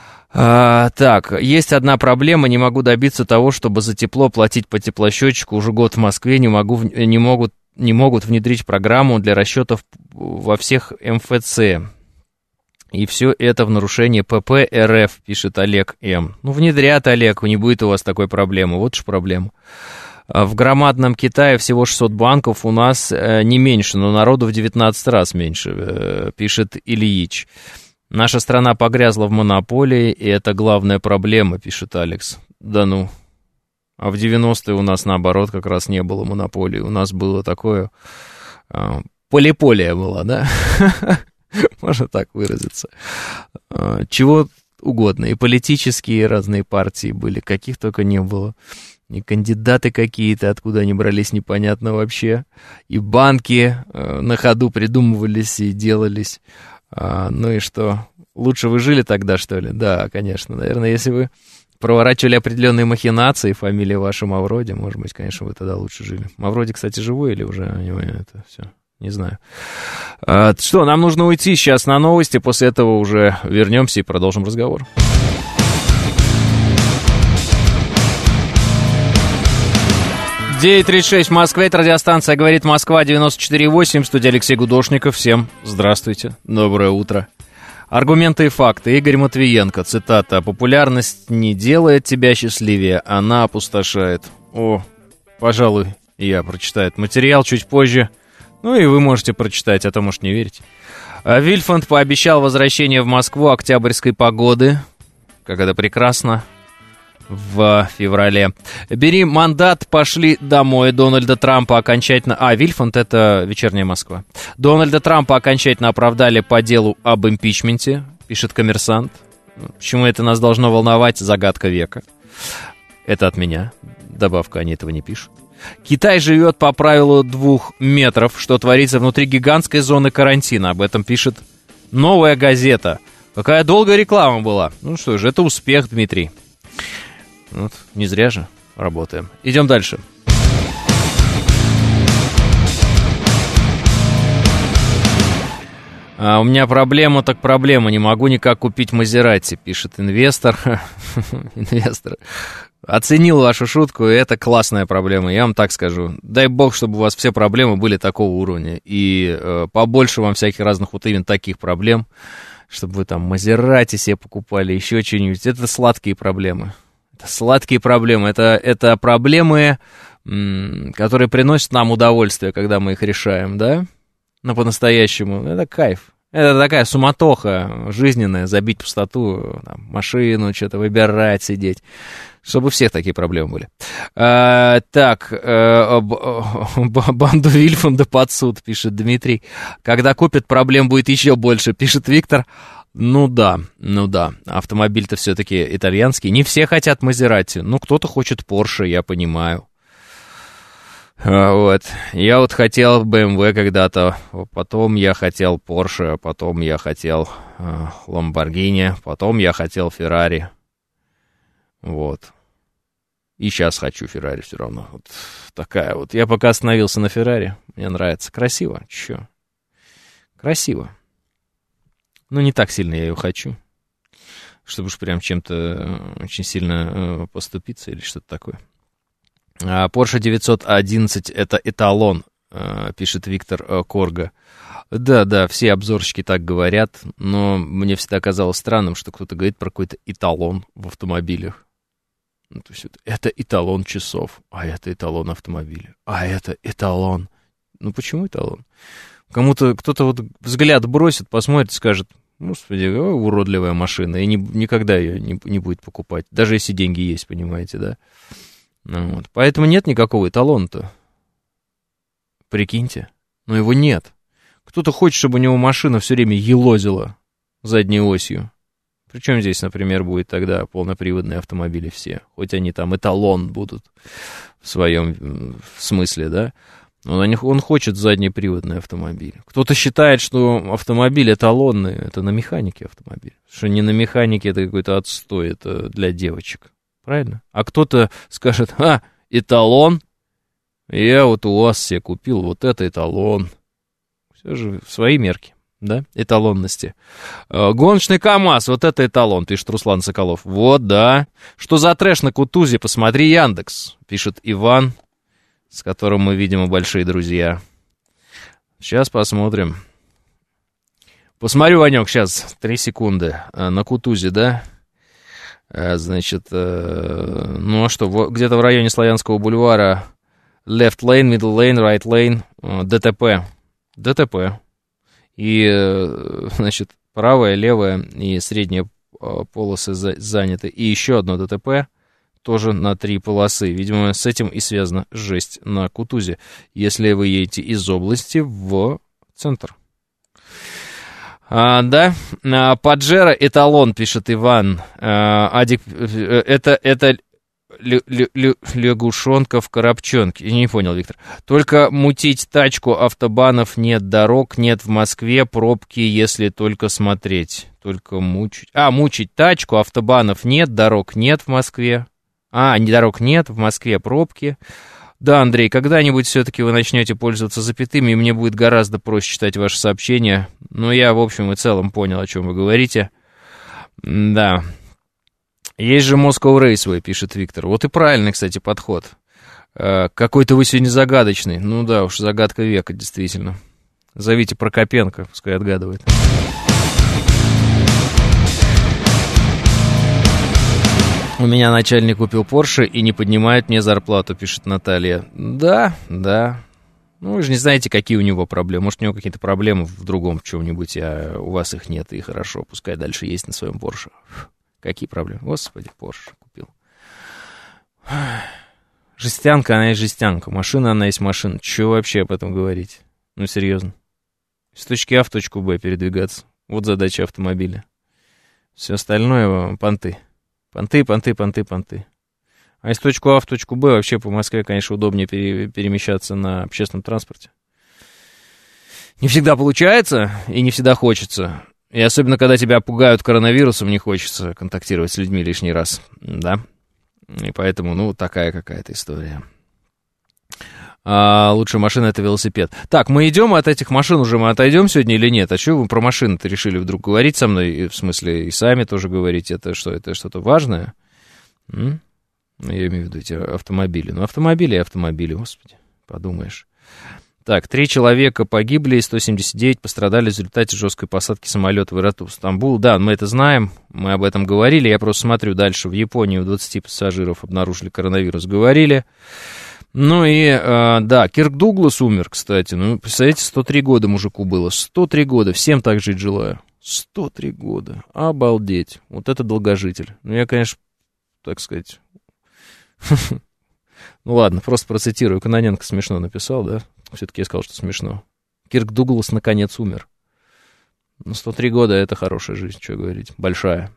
Так, есть одна проблема, не могу добиться того, чтобы за тепло платить по теплосчетчику. Уже год в Москве не могут внедрить программу для расчетов во всех МФЦ. И все это в нарушение ПП РФ, пишет Олег М. Внедрят, Олег, не будет у вас такой проблемы. Вот же проблема. В громадном Китае всего 600 банков, у нас не меньше, но народу в 19 раз меньше, пишет Ильич. Наша страна погрязла в монополии, и это главная проблема, пишет Алекс. Да ну. А в 90-е у нас, наоборот, как раз не было монополии. У нас было такое... полиполия была, да? Можно так выразиться. Чего угодно. И политические разные партии были, каких только не было. И кандидаты какие-то, откуда они брались, непонятно вообще. И банки на ходу придумывались и делались. Ну и что? Лучше вы жили тогда, что ли? Да, конечно. Наверное, если вы проворачивали определенные махинации, фамилия ваша Мавроди, может быть, конечно, вы тогда лучше жили. Мавроди, кстати, живой или уже это все? Не знаю. Что, нам нужно уйти сейчас на новости, после этого уже вернемся и продолжим разговор. «9:36 в Москве», это радиостанция «Говорит Москва», 94.8, студия Алексей Гудошников. Всем здравствуйте, доброе утро. Аргументы и факты. Игорь Матвиенко, цитата: «Популярность не делает тебя счастливее, она опустошает». Пожалуй, я прочитаю этот материал чуть позже. И вы можете прочитать, а то, может, не верите. Вильфанд пообещал возвращение в Москву октябрьской погоды. Как это прекрасно. в феврале. Бери мандат, пошли домой. Дональда Трампа окончательно... Вильфанд — это «Вечерняя Москва». Дональда Трампа окончательно оправдали по делу об импичменте, пишет «Коммерсант». Почему это нас должно волновать? Загадка века. Это от меня. Добавка, они этого не пишут. Китай живет по правилу 2 метров, что творится внутри гигантской зоны карантина. Об этом пишет «Новая газета». Какая долгая реклама была. Ну что же, это успех, Дмитрий. Вот, не зря же работаем. Идем дальше. У меня проблема, так проблема. Не могу никак купить Мазерати, пишет инвестор. Инвестор оценил вашу шутку, и это классная проблема, я вам так скажу. Дай бог, чтобы у вас все проблемы были такого уровня. И побольше вам всяких разных вот именно таких проблем, чтобы вы там Мазерати себе покупали, еще что-нибудь. Это сладкие проблемы. Это сладкие проблемы. Это проблемы, которые приносят нам удовольствие, когда мы их решаем, да? Но по-настоящему. Это кайф. Это такая суматоха жизненная, забить пустоту, там, машину, что-то выбирать, сидеть. Чтобы у всех такие проблемы были. Банду Вильфанда под суд, пишет Дмитрий. Когда купят, проблем будет еще больше, пишет Виктор. Ну да. Автомобиль-то все-таки итальянский. Не все хотят Мазерати. Ну, кто-то хочет Порше, я понимаю. Вот. Я вот хотел BMW когда-то, потом я хотел Porsche, потом я хотел Lamborghini, потом я хотел Ferrari. Вот. И сейчас хочу Ferrari все равно. Вот такая вот. Я пока остановился на Ferrari. Мне нравится. Красиво. Чё? Красиво. Но не так сильно я ее хочу, чтобы уж прям чем-то очень сильно поступиться или что-то такое. Porsche 911 — это эталон, пишет Виктор Корга. Да, все обзорщики так говорят, но мне всегда казалось странным, что кто-то говорит про какой-то эталон в автомобилях. Ну, то есть это эталон часов, а это эталон автомобиля, а это эталон. Ну, почему эталон? Кому-то кто-то вот взгляд бросит, посмотрит и скажет: господи, уродливая машина, и никогда ее не будет покупать, даже если деньги есть, понимаете, да? Ну, вот. Поэтому нет никакого эталона-то. Прикиньте, но его нет. Кто-то хочет, чтобы у него машина все время елозила задней осью. Причем здесь, например, будет тогда полноприводные автомобили все. Хоть они там эталон будут в своем смысле, да? Но он хочет заднеприводный автомобиль. Кто-то считает, что автомобиль эталонный, это на механике автомобиль. Что не на механике, это какой-то отстой, это для девочек. Правильно? А кто-то скажет: эталон? Я вот у вас себе купил вот это эталон. Все же свои мерки, да, эталонности. Гоночный КамАЗ, вот это эталон, пишет Руслан Соколов. Вот, да. Что за трэш на Кутузе? Посмотри Яндекс, пишет Иван, с которым мы, видимо, большие друзья. Сейчас посмотрим. Посмотрю, Ванек, сейчас, 3 секунды. На Кутузе, да? Значит, ну а что, где-то в районе Славянского бульвара left lane, middle lane, right lane, ДТП. И, значит, правая, левая и средняя полосы заняты. И еще одно ДТП, тоже на 3 полосы. Видимо, с этим и связана жесть на Кутузе, если вы едете из области в центр. Да, Паджеро эталон, пишет Иван. Адик, это лягушонка в коробчонке. Я не понял, Виктор. Только мутить тачку, автобанов нет, дорог нет в Москве, пробки, если только смотреть. Только мучить. Мучить тачку, автобанов нет, дорог нет в Москве. Дорог нет, в Москве пробки. Да, Андрей, когда-нибудь все-таки вы начнете пользоваться запятыми, и мне будет гораздо проще читать ваши сообщения. Но я, в общем и целом, понял, о чем вы говорите. Да. Есть же Moscow Raceway, пишет Виктор. Вот и правильный, кстати, подход. Какой-то вы сегодня загадочный. Ну да уж, загадка века, действительно. Зовите Прокопенко, пускай отгадывает. У меня начальник купил Порше и не поднимает мне зарплату, пишет Наталья. Да. Ну, вы же не знаете, какие у него проблемы. Может, у него какие-то проблемы в другом чем-нибудь, а у вас их нет, и хорошо. Пускай дальше есть на своем Порше. Какие проблемы? Господи, Порше купил. Жестянка, она есть жестянка. Машина, она есть машина. Чего вообще об этом говорить? Ну, серьезно. С точки А в точку Б передвигаться. Вот задача автомобиля. Все остальное — понты. Понты. А из точки А в точку Б вообще по Москве, конечно, удобнее перемещаться на общественном транспорте. Не всегда получается и не всегда хочется. И особенно, когда тебя пугают коронавирусом, не хочется контактировать с людьми лишний раз. Да? И поэтому, ну, такая какая-то история. Лучшая машина — это велосипед. Так, мы идем от этих машин уже, мы отойдем сегодня или нет? А что вы про машины-то решили вдруг говорить со мной? В смысле, и сами тоже говорить, это что, это что-то важное? Я имею в виду эти автомобили. Ну, автомобили и автомобили, господи, подумаешь. Так, 3 человека погибли и 179 пострадали в результате жесткой посадки самолета в аэропорту Стамбул. Да, мы это знаем, мы об этом говорили. Я просто смотрю дальше. В Японии у 20 пассажиров обнаружили коронавирус, говорили. Ну и, да, Кирк Дуглас умер, кстати. Ну, представляете, 103 года мужику было. 103 года. Всем так жить желаю. 103 года. Обалдеть. Вот это долгожитель. Ну, я, конечно, так сказать... Ну, ладно, просто процитирую. Кононенко смешно написал, да? Все-таки я сказал, что смешно. Кирк Дуглас наконец умер. Ну, 103 года — это хорошая жизнь, что говорить. Большая.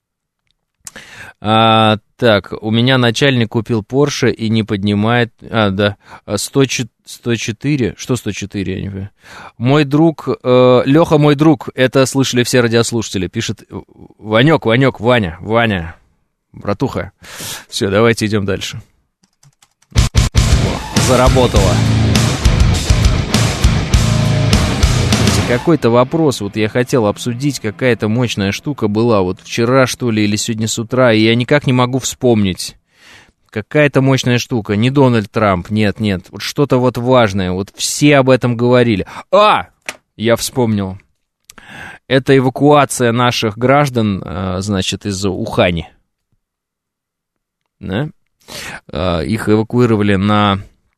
Так, у меня начальник купил Порше и не поднимает... да, 104... Что 104, я не понимаю. Мой друг... Леха, мой друг, это слышали все радиослушатели. Пишет Ванек, Ваня. Братуха. Все, давайте идем дальше. Заработало. Какой-то вопрос, вот я хотел обсудить, какая-то мощная штука была, вот вчера, что ли, или сегодня с утра, и я никак не могу вспомнить. Какая-то мощная штука, не Дональд Трамп, нет, вот что-то вот важное, вот все об этом говорили. Я вспомнил. Это эвакуация наших граждан, значит, из Ухани. Да? Их эвакуировали на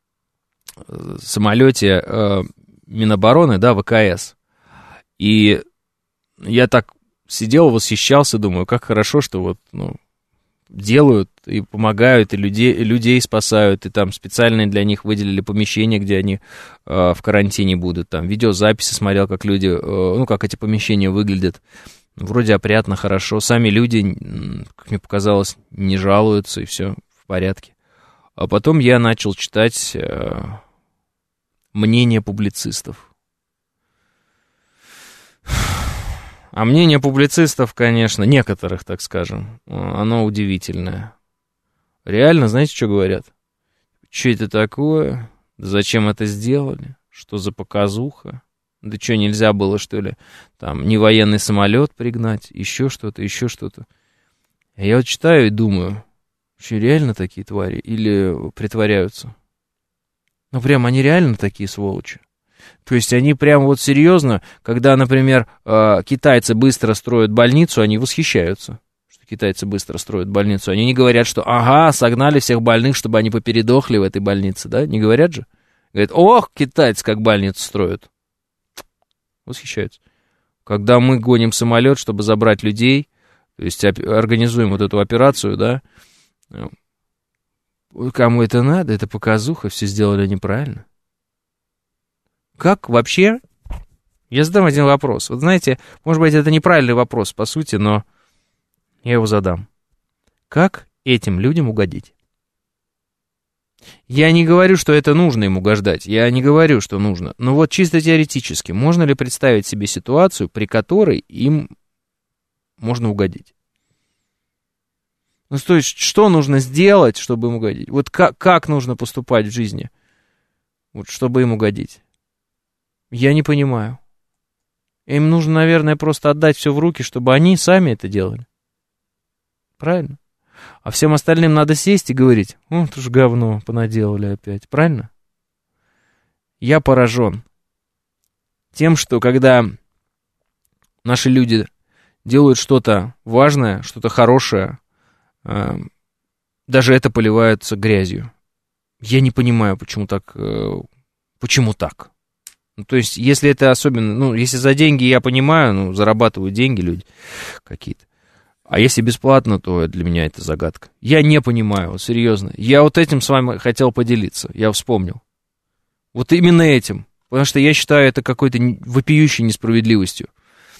самолете Минобороны, да, ВКС. И я так сидел, восхищался, думаю, как хорошо, что вот, ну, делают и помогают, и людей спасают, и там специально для них выделили помещение, где они в карантине будут. Там видеозаписи смотрел, как люди, ну, как эти помещения выглядят. Вроде опрятно, хорошо. Сами люди, как мне показалось, не жалуются, и все в порядке. А потом я начал читать мнение публицистов. А мнение публицистов, конечно, некоторых, так скажем, оно удивительное. Реально, знаете, что говорят? Что это такое? Зачем это сделали? Что за показуха? Да что, нельзя было, что ли, там, не военный самолет пригнать? Еще что-то. Я вот читаю и думаю, что реально такие твари? Или притворяются? Ну, прям они реально такие сволочи. То есть они прям вот серьезно, когда, например, китайцы быстро строят больницу, они восхищаются, что китайцы быстро строят больницу. Они не говорят, что ага, согнали всех больных, чтобы они попередохли в этой больнице, да? Не говорят же? Говорят, ох, китайцы как больницу строят. Восхищаются. Когда мы гоним самолет, чтобы забрать людей, то есть организуем вот эту операцию, да, кому это надо, это показуха, все сделали неправильно. Как вообще? Я задам один вопрос. Вот знаете, может быть, это неправильный вопрос, по сути, но я его задам. Как этим людям угодить? Я не говорю, что это нужно им угождать. Я не говорю, что нужно. Но вот чисто теоретически, можно ли представить себе ситуацию, при которой им можно угодить? Ну, то есть, что нужно сделать, чтобы им угодить? Вот как нужно поступать в жизни, вот, чтобы им угодить? Я не понимаю. Им нужно, наверное, просто отдать все в руки, чтобы они сами это делали. Правильно? А всем остальным надо сесть и говорить, это же говно понаделали опять. Правильно? Я поражен тем, что когда наши люди делают что-то важное, что-то хорошее, даже это поливается грязью. Я не понимаю, почему так. Ну, то есть, если это особенно, если за деньги, я понимаю, зарабатывают деньги люди какие-то. А если бесплатно, то для меня это загадка. Я не понимаю, вот серьезно. Я вот этим с вами хотел поделиться, я вспомнил. Вот именно этим. Потому что я считаю это какой-то вопиющей несправедливостью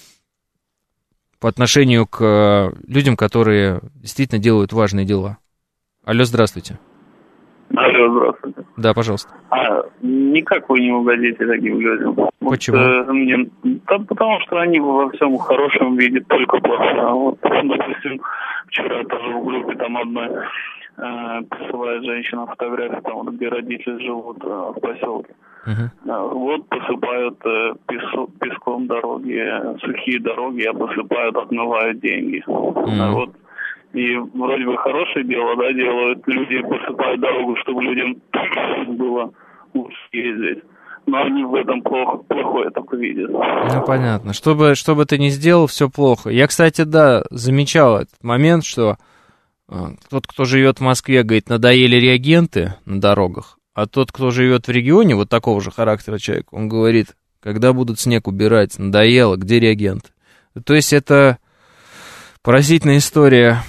по отношению к людям, которые действительно делают важные дела. Алло, здравствуйте. Алло, здравствуйте. Да, пожалуйста. Никак вы не угодите таким людям. Почему? Потому что они во всем хорошем видят только плохое. Вот, допустим, вчера тоже в группе там одной присылает женщина фотографию, там, вот, где родители живут в поселке. Вот посыпают песком дороги, сухие дороги, а посыпают, отмывают деньги. Вот. И вроде бы хорошее дело, да, делают. Люди посыпают дорогу, чтобы людям было лучше ездить. Но они в этом плохое только видят. Ну, понятно. Что бы ты ни сделал, все плохо. Я, кстати, да, замечал этот момент, что тот, кто живет в Москве, говорит, надоели реагенты на дорогах, а тот, кто живет в регионе, вот такого же характера человек, он говорит, когда будут снег убирать, надоело, где реагенты? То есть это поразительная история.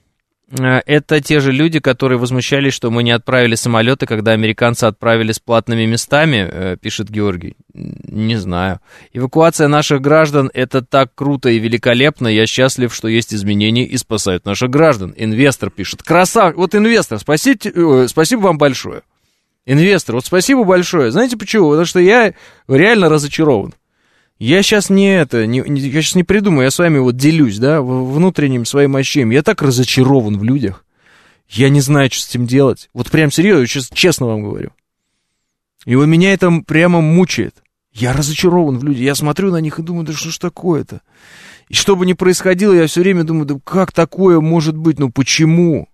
Это те же люди, которые возмущались, что мы не отправили самолеты, когда американцы отправили с платными местами, пишет Георгий. Не знаю. Эвакуация наших граждан — это так круто и великолепно. Я счастлив, что есть изменения и спасают наших граждан. Инвестор пишет. Красавчик. Вот инвестор, спасибо вам большое. Инвестор, вот спасибо большое. Знаете почему? Потому что я реально разочарован. Я сейчас я сейчас не придумаю, я с вами вот делюсь, да, внутренним своим ощущением. Я так разочарован в людях. Я не знаю, что с этим делать. Вот прям серьезно, честно вам говорю. И вот меня это прямо мучает. Я разочарован в людях. Я смотрю на них и думаю, да что ж такое-то? И что бы ни происходило, я все время думаю, да как такое может быть? Ну почему?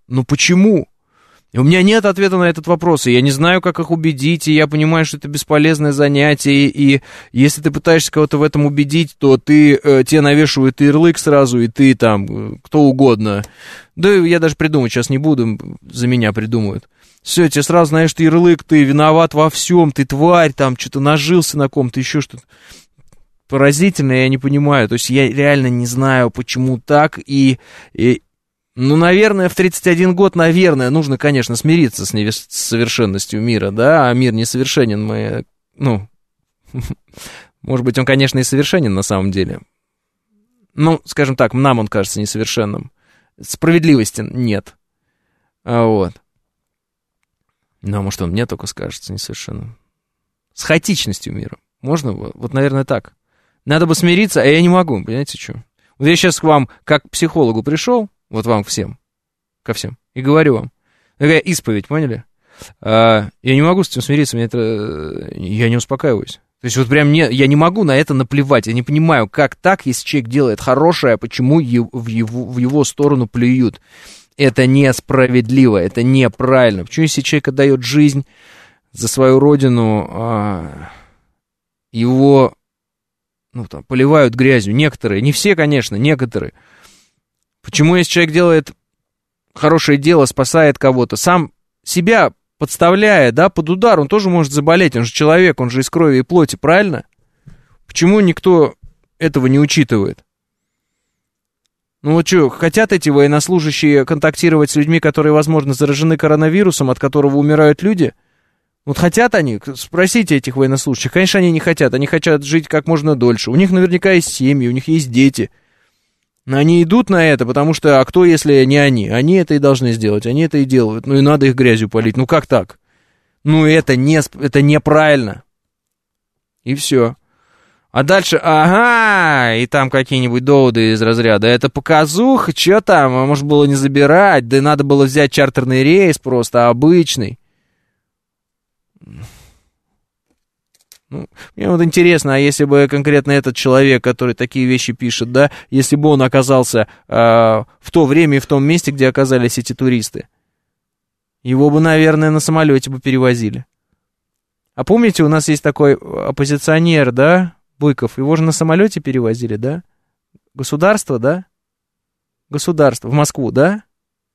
И у меня нет ответа на этот вопрос, и я не знаю, как их убедить, и я понимаю, что это бесполезное занятие, и если ты пытаешься кого-то в этом убедить, то тебе навешивают ярлык сразу, и ты там, кто угодно. Да я даже придумать сейчас не буду, за меня придумают. Все, тебе сразу, знаешь, ты ярлык, ты виноват во всем, ты тварь, там что-то нажился на ком-то, еще что-то. Поразительно, я не понимаю, то есть я реально не знаю, почему так, ну, наверное, в 31 год, нужно, конечно, смириться с совершенностью мира, да, а мир несовершенен, может быть, он, конечно, и совершенен на самом деле. Ну, скажем так, нам он кажется несовершенным. Справедливости нет. Вот. Ну, а может, он мне только кажется несовершенным. С хаотичностью мира. Можно? Вот, наверное, так. Надо бы смириться, а я не могу, понимаете, что? Вот я сейчас к вам, как к психологу пришел, вот вам всем, ко всем, и говорю вам. Такая исповедь, поняли? Я не могу с этим смириться, я не успокаиваюсь. То есть вот прям я не могу на это наплевать, я не понимаю, как так, если человек делает хорошее, почему в его сторону плюют. Это несправедливо, это неправильно. Почему если человек отдает жизнь за свою родину, его поливают грязью? Некоторые, не все, конечно, некоторые. Почему, если человек делает хорошее дело, спасает кого-то, сам себя подставляя, да, под удар, он тоже может заболеть, он же человек, он же из крови и плоти, правильно? Почему никто этого не учитывает? Ну вот что, хотят эти военнослужащие контактировать с людьми, которые, возможно, заражены коронавирусом, от которого умирают люди? Вот хотят они? Спросите этих военнослужащих. Конечно, они не хотят, они хотят жить как можно дольше. У них наверняка есть семьи, у них есть дети. Но они идут на это, потому что, а кто, если не они? Они это и должны сделать, они это и делают. Ну и надо их грязью полить. Ну как так? Ну это неправильно. И все. А дальше, и там какие-нибудь доводы из разряда. Это показуха, что там, может было не забирать, да надо было взять чартерный рейс просто, обычный. Ну, мне вот интересно, а если бы конкретно этот человек, который такие вещи пишет, да, если бы он оказался в то время и в том месте, где оказались эти туристы, его бы, наверное, на самолете бы перевозили. А помните, у нас есть такой оппозиционер, да, Быков, его же на самолете перевозили, да? Государство, да? Государство, в Москву, да?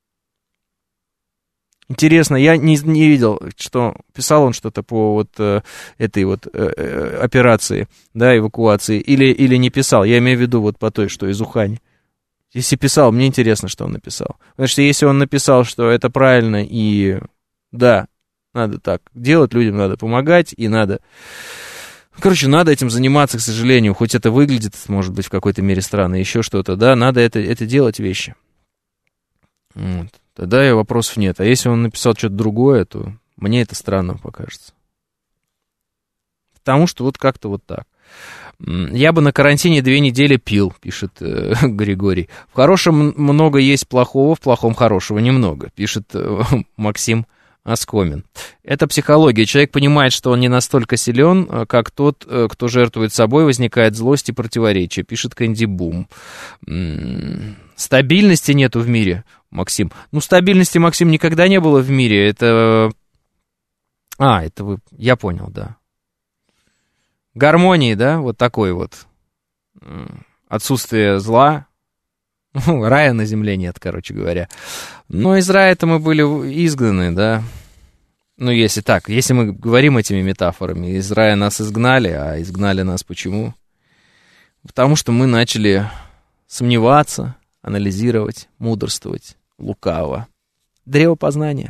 Интересно, я не видел, что писал он что-то по вот этой вот операции, да, эвакуации, или не писал, я имею в виду вот по той, что из Ухани. Если писал, мне интересно, что он написал. Потому что если он написал, что это правильно, и да, надо так делать, людям надо помогать, и надо... Короче, надо этим заниматься, к сожалению, хоть это выглядит, может быть, в какой-то мере странно, еще что-то, да, надо это делать вещи. Вот. Тогда и вопросов нет. А если он написал что-то другое, то мне это странно покажется. Потому что вот как-то вот так. Я бы на карантине 2 недели пил, пишет Григорий. В хорошем много есть плохого, в плохом хорошего немного, пишет Максим Оскомин. Это психология. Человек понимает, что он не настолько силен, как тот, кто жертвует собой, возникает злость и противоречие, пишет Кэнди Бум. Стабильности нету в мире, Максим. Ну, стабильности, Максим, никогда не было в мире. Это... это вы... Я понял, да. Гармонии, да, вот такой вот. Отсутствие зла. Рая на земле нет, короче говоря. Но из рая-то мы были изгнаны, да. Ну, если так, если мы говорим этими метафорами, из рая нас изгнали, а изгнали нас почему? Потому что мы начали сомневаться, анализировать, мудрствовать, лукаво. Древо познания.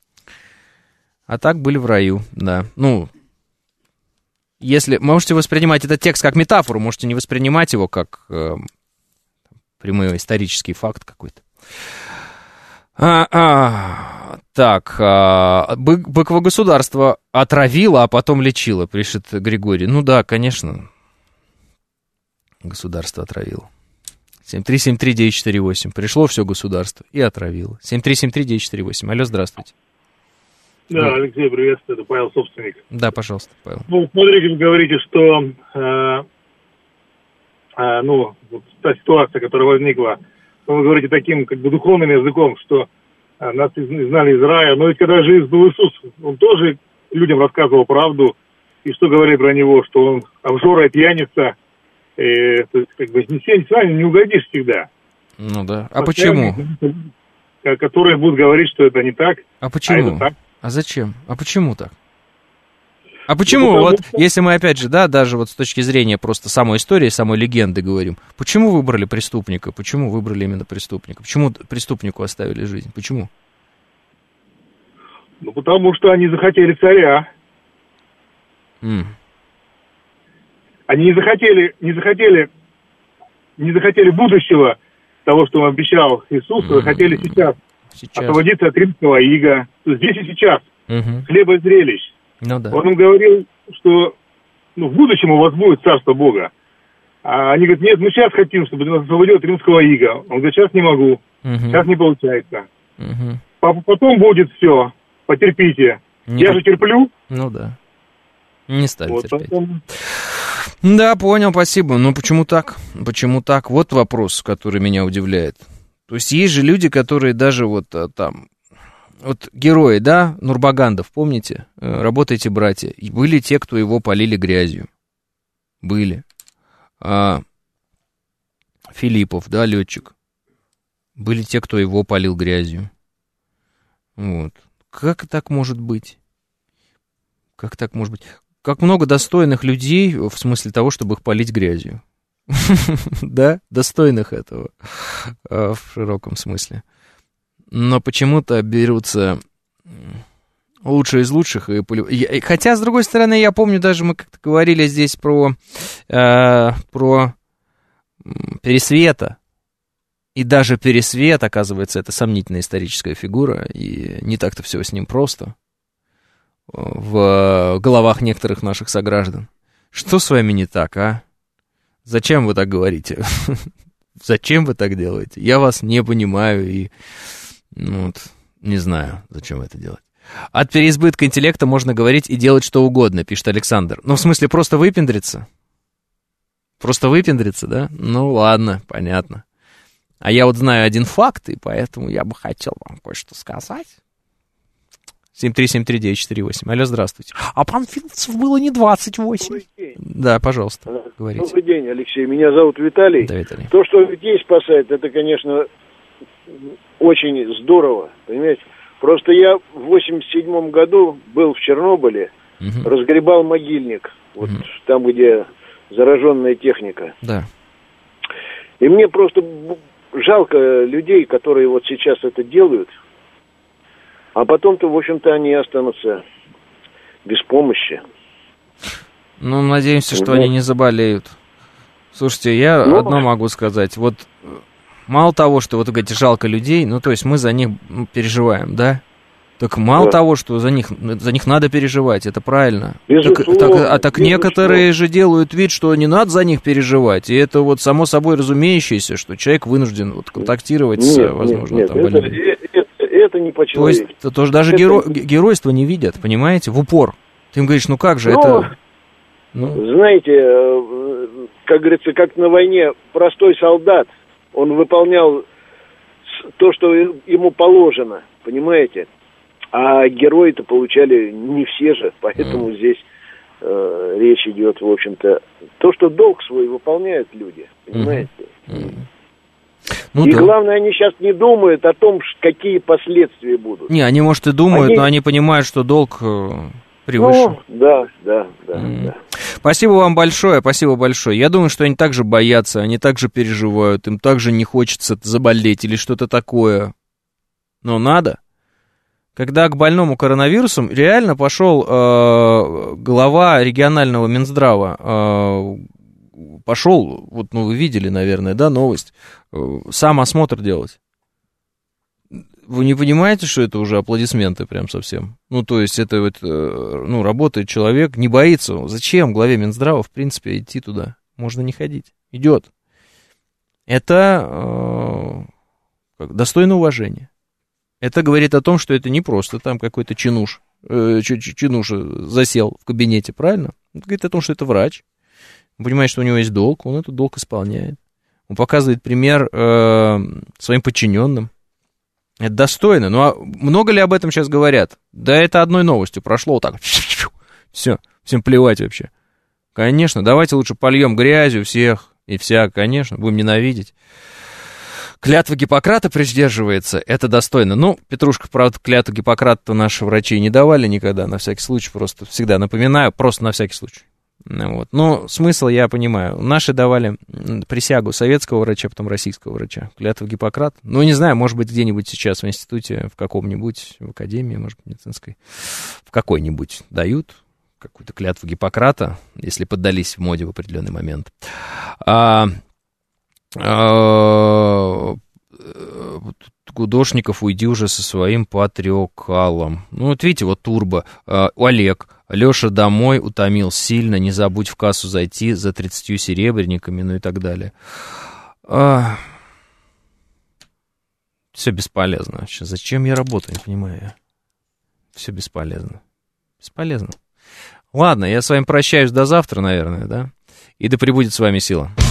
А так были в раю, да. Ну, если можете воспринимать этот текст как метафору, можете не воспринимать его как прямой исторический факт какой-то. Быково государство отравило, а потом лечило, пишет Григорий. Ну да, конечно, государство отравило. 7373948. Пришло все государство и отравило. 7373948. Алло, здравствуйте. Да, Алексей, приветствую, это Павел, собственник. Да, пожалуйста, Павел. Ну, смотрите, вы говорите, что та ситуация, которая возникла, вы говорите таким как бы духовным языком, что нас изгнали из рая, но ведь когда жив был Иисус, он тоже людям рассказывал правду, и что говорили про него, что он обжора и пьяница, то есть как бы с вами не угодишь всегда. Ну да, а почему? Которые будут говорить, что это не так. А почему? Это так. А зачем? А почему так? А почему, вот, если мы опять же, да, даже вот с точки зрения просто самой истории, самой легенды говорим, почему выбрали преступника? Почему выбрали именно преступника? Почему преступнику оставили жизнь? Почему? Ну, потому что они захотели царя. Они не захотели будущего того, что он обещал Иисусу, хотели сейчас освободиться от римского ига. Здесь и сейчас. Хлеба и зрелищ. Ну, да. Он им говорил, что в будущем у вас будет царство Бога. А они говорят, нет, мы сейчас хотим, чтобы нас освободил от римского ига. Он говорит, сейчас не могу, сейчас не получается. Потом будет все, потерпите. Я же терплю. Ну да. Не стали вот терпеть. Потом... Да, понял, спасибо. Но почему так? Почему так? Вот вопрос, который меня удивляет. То есть есть же люди, которые даже вот там... Вот герои, да, Нурбагандов, помните? «Работайте, братья». И были те, кто его полили грязью. Были. Филиппов, да, летчик. Были те, кто его полил грязью. Вот. Как так может быть? Как так может быть? Как много достойных людей, в смысле того, чтобы их полить грязью. Да, достойных этого в широком смысле. Но почему-то берутся лучшие из лучших. Хотя, с другой стороны, я помню, даже мы как-то говорили здесь про Пересвета. И даже Пересвет, оказывается, это сомнительная историческая фигура, и не так-то все с ним просто в головах некоторых наших сограждан. Что с вами не так, а? Зачем вы так говорите? Зачем вы так делаете? Я вас не понимаю и... не знаю, зачем это делать. От переизбытка интеллекта можно говорить и делать что угодно, пишет Александр. Ну, в смысле, просто выпендриться? Просто выпендриться, да? Ну, ладно, понятно. А я вот знаю один факт, и поэтому я бы хотел вам кое-что сказать. 7373948. Алло, здравствуйте. А панфиловцев было не 28. Да, пожалуйста, говорите. Добрый день, Алексей. Меня зовут Виталий. Да, Виталий. То, что людей спасает, это, конечно... очень здорово, понимаете? Просто я в 87 году был в Чернобыле, разгребал могильник, вот там, где зараженная техника. Да. И мне просто жалко людей, которые вот сейчас это делают, а потом-то, в общем-то, они останутся без помощи. Ну, надеемся, что они не заболеют. Слушайте, я одно могу сказать. Вот мало того, что вот вы говорите, жалко людей, ну, то есть мы за них переживаем, да? Так мало того, что за них надо переживать, это правильно. Так некоторые же делают вид, что не надо за них переживать. И это вот само собой разумеющееся, что человек вынужден вот контактировать с, возможно, там больными. Это не по-человечески. То есть тоже даже геройство не видят, понимаете, в упор. Ты им говоришь, ну как же это... Знаете, как говорится, как на войне простой солдат, он выполнял то, что ему положено, понимаете? А герои-то получали не все же, поэтому здесь речь идет, в общем-то, то, что долг свой выполняют люди, понимаете? И главное, они сейчас не думают о том, какие последствия будут. Не, они, может, и думают, но они понимают, что долг превыше. Ну, да. Спасибо вам большое, спасибо большое. Я думаю, что они также боятся, они также переживают, им также не хочется заболеть или что-то такое. Но надо. Когда к больному коронавирусом реально пошел глава регионального Минздрава, пошел, вот, ну, вы видели, наверное, да, новость, сам осмотр делать. Вы не понимаете, что это уже аплодисменты прям совсем? Ну, то есть это вот, ну, работает человек, не боится. Зачем главе Минздрава, в принципе, идти туда? Можно не ходить. Идет. Это достойно уважения. Это говорит о том, что это не просто там какой-то чинуша засел в кабинете, правильно? Это говорит о том, что это врач. Он понимает, что у него есть долг, он этот долг исполняет. Он показывает пример своим подчиненным. Это достойно. Ну, а много ли об этом сейчас говорят? Да это одной новостью прошло вот так. Все, всем плевать вообще. Конечно, давайте лучше польем грязью всех и вся, конечно, будем ненавидеть. Клятва Гиппократа придерживается, это достойно. Ну, Петрушка, правда, клятву Гиппократа наши врачи не давали никогда, на всякий случай, просто всегда напоминаю, просто на всякий случай. Вот. Но смысл я понимаю. Наши давали присягу советского врача, потом российского врача. Клятва Гиппократа. Ну, не знаю, может быть, где-нибудь сейчас в институте, в каком-нибудь, в академии, может быть, медицинской, в какой-нибудь дают какую-то клятву Гиппократа, если поддались в моде в определенный момент. Гудошников, уйди уже со своим патриокалом. Ну, вот видите, вот Турбо, Олег, Леша домой, утомил сильно, не забудь в кассу зайти за 30 серебряниками, ну и так далее. Все бесполезно вообще. Зачем я работаю, не понимаю. Все бесполезно. Бесполезно. Ладно, я с вами прощаюсь до завтра, наверное, да? И да пребудет с вами сила.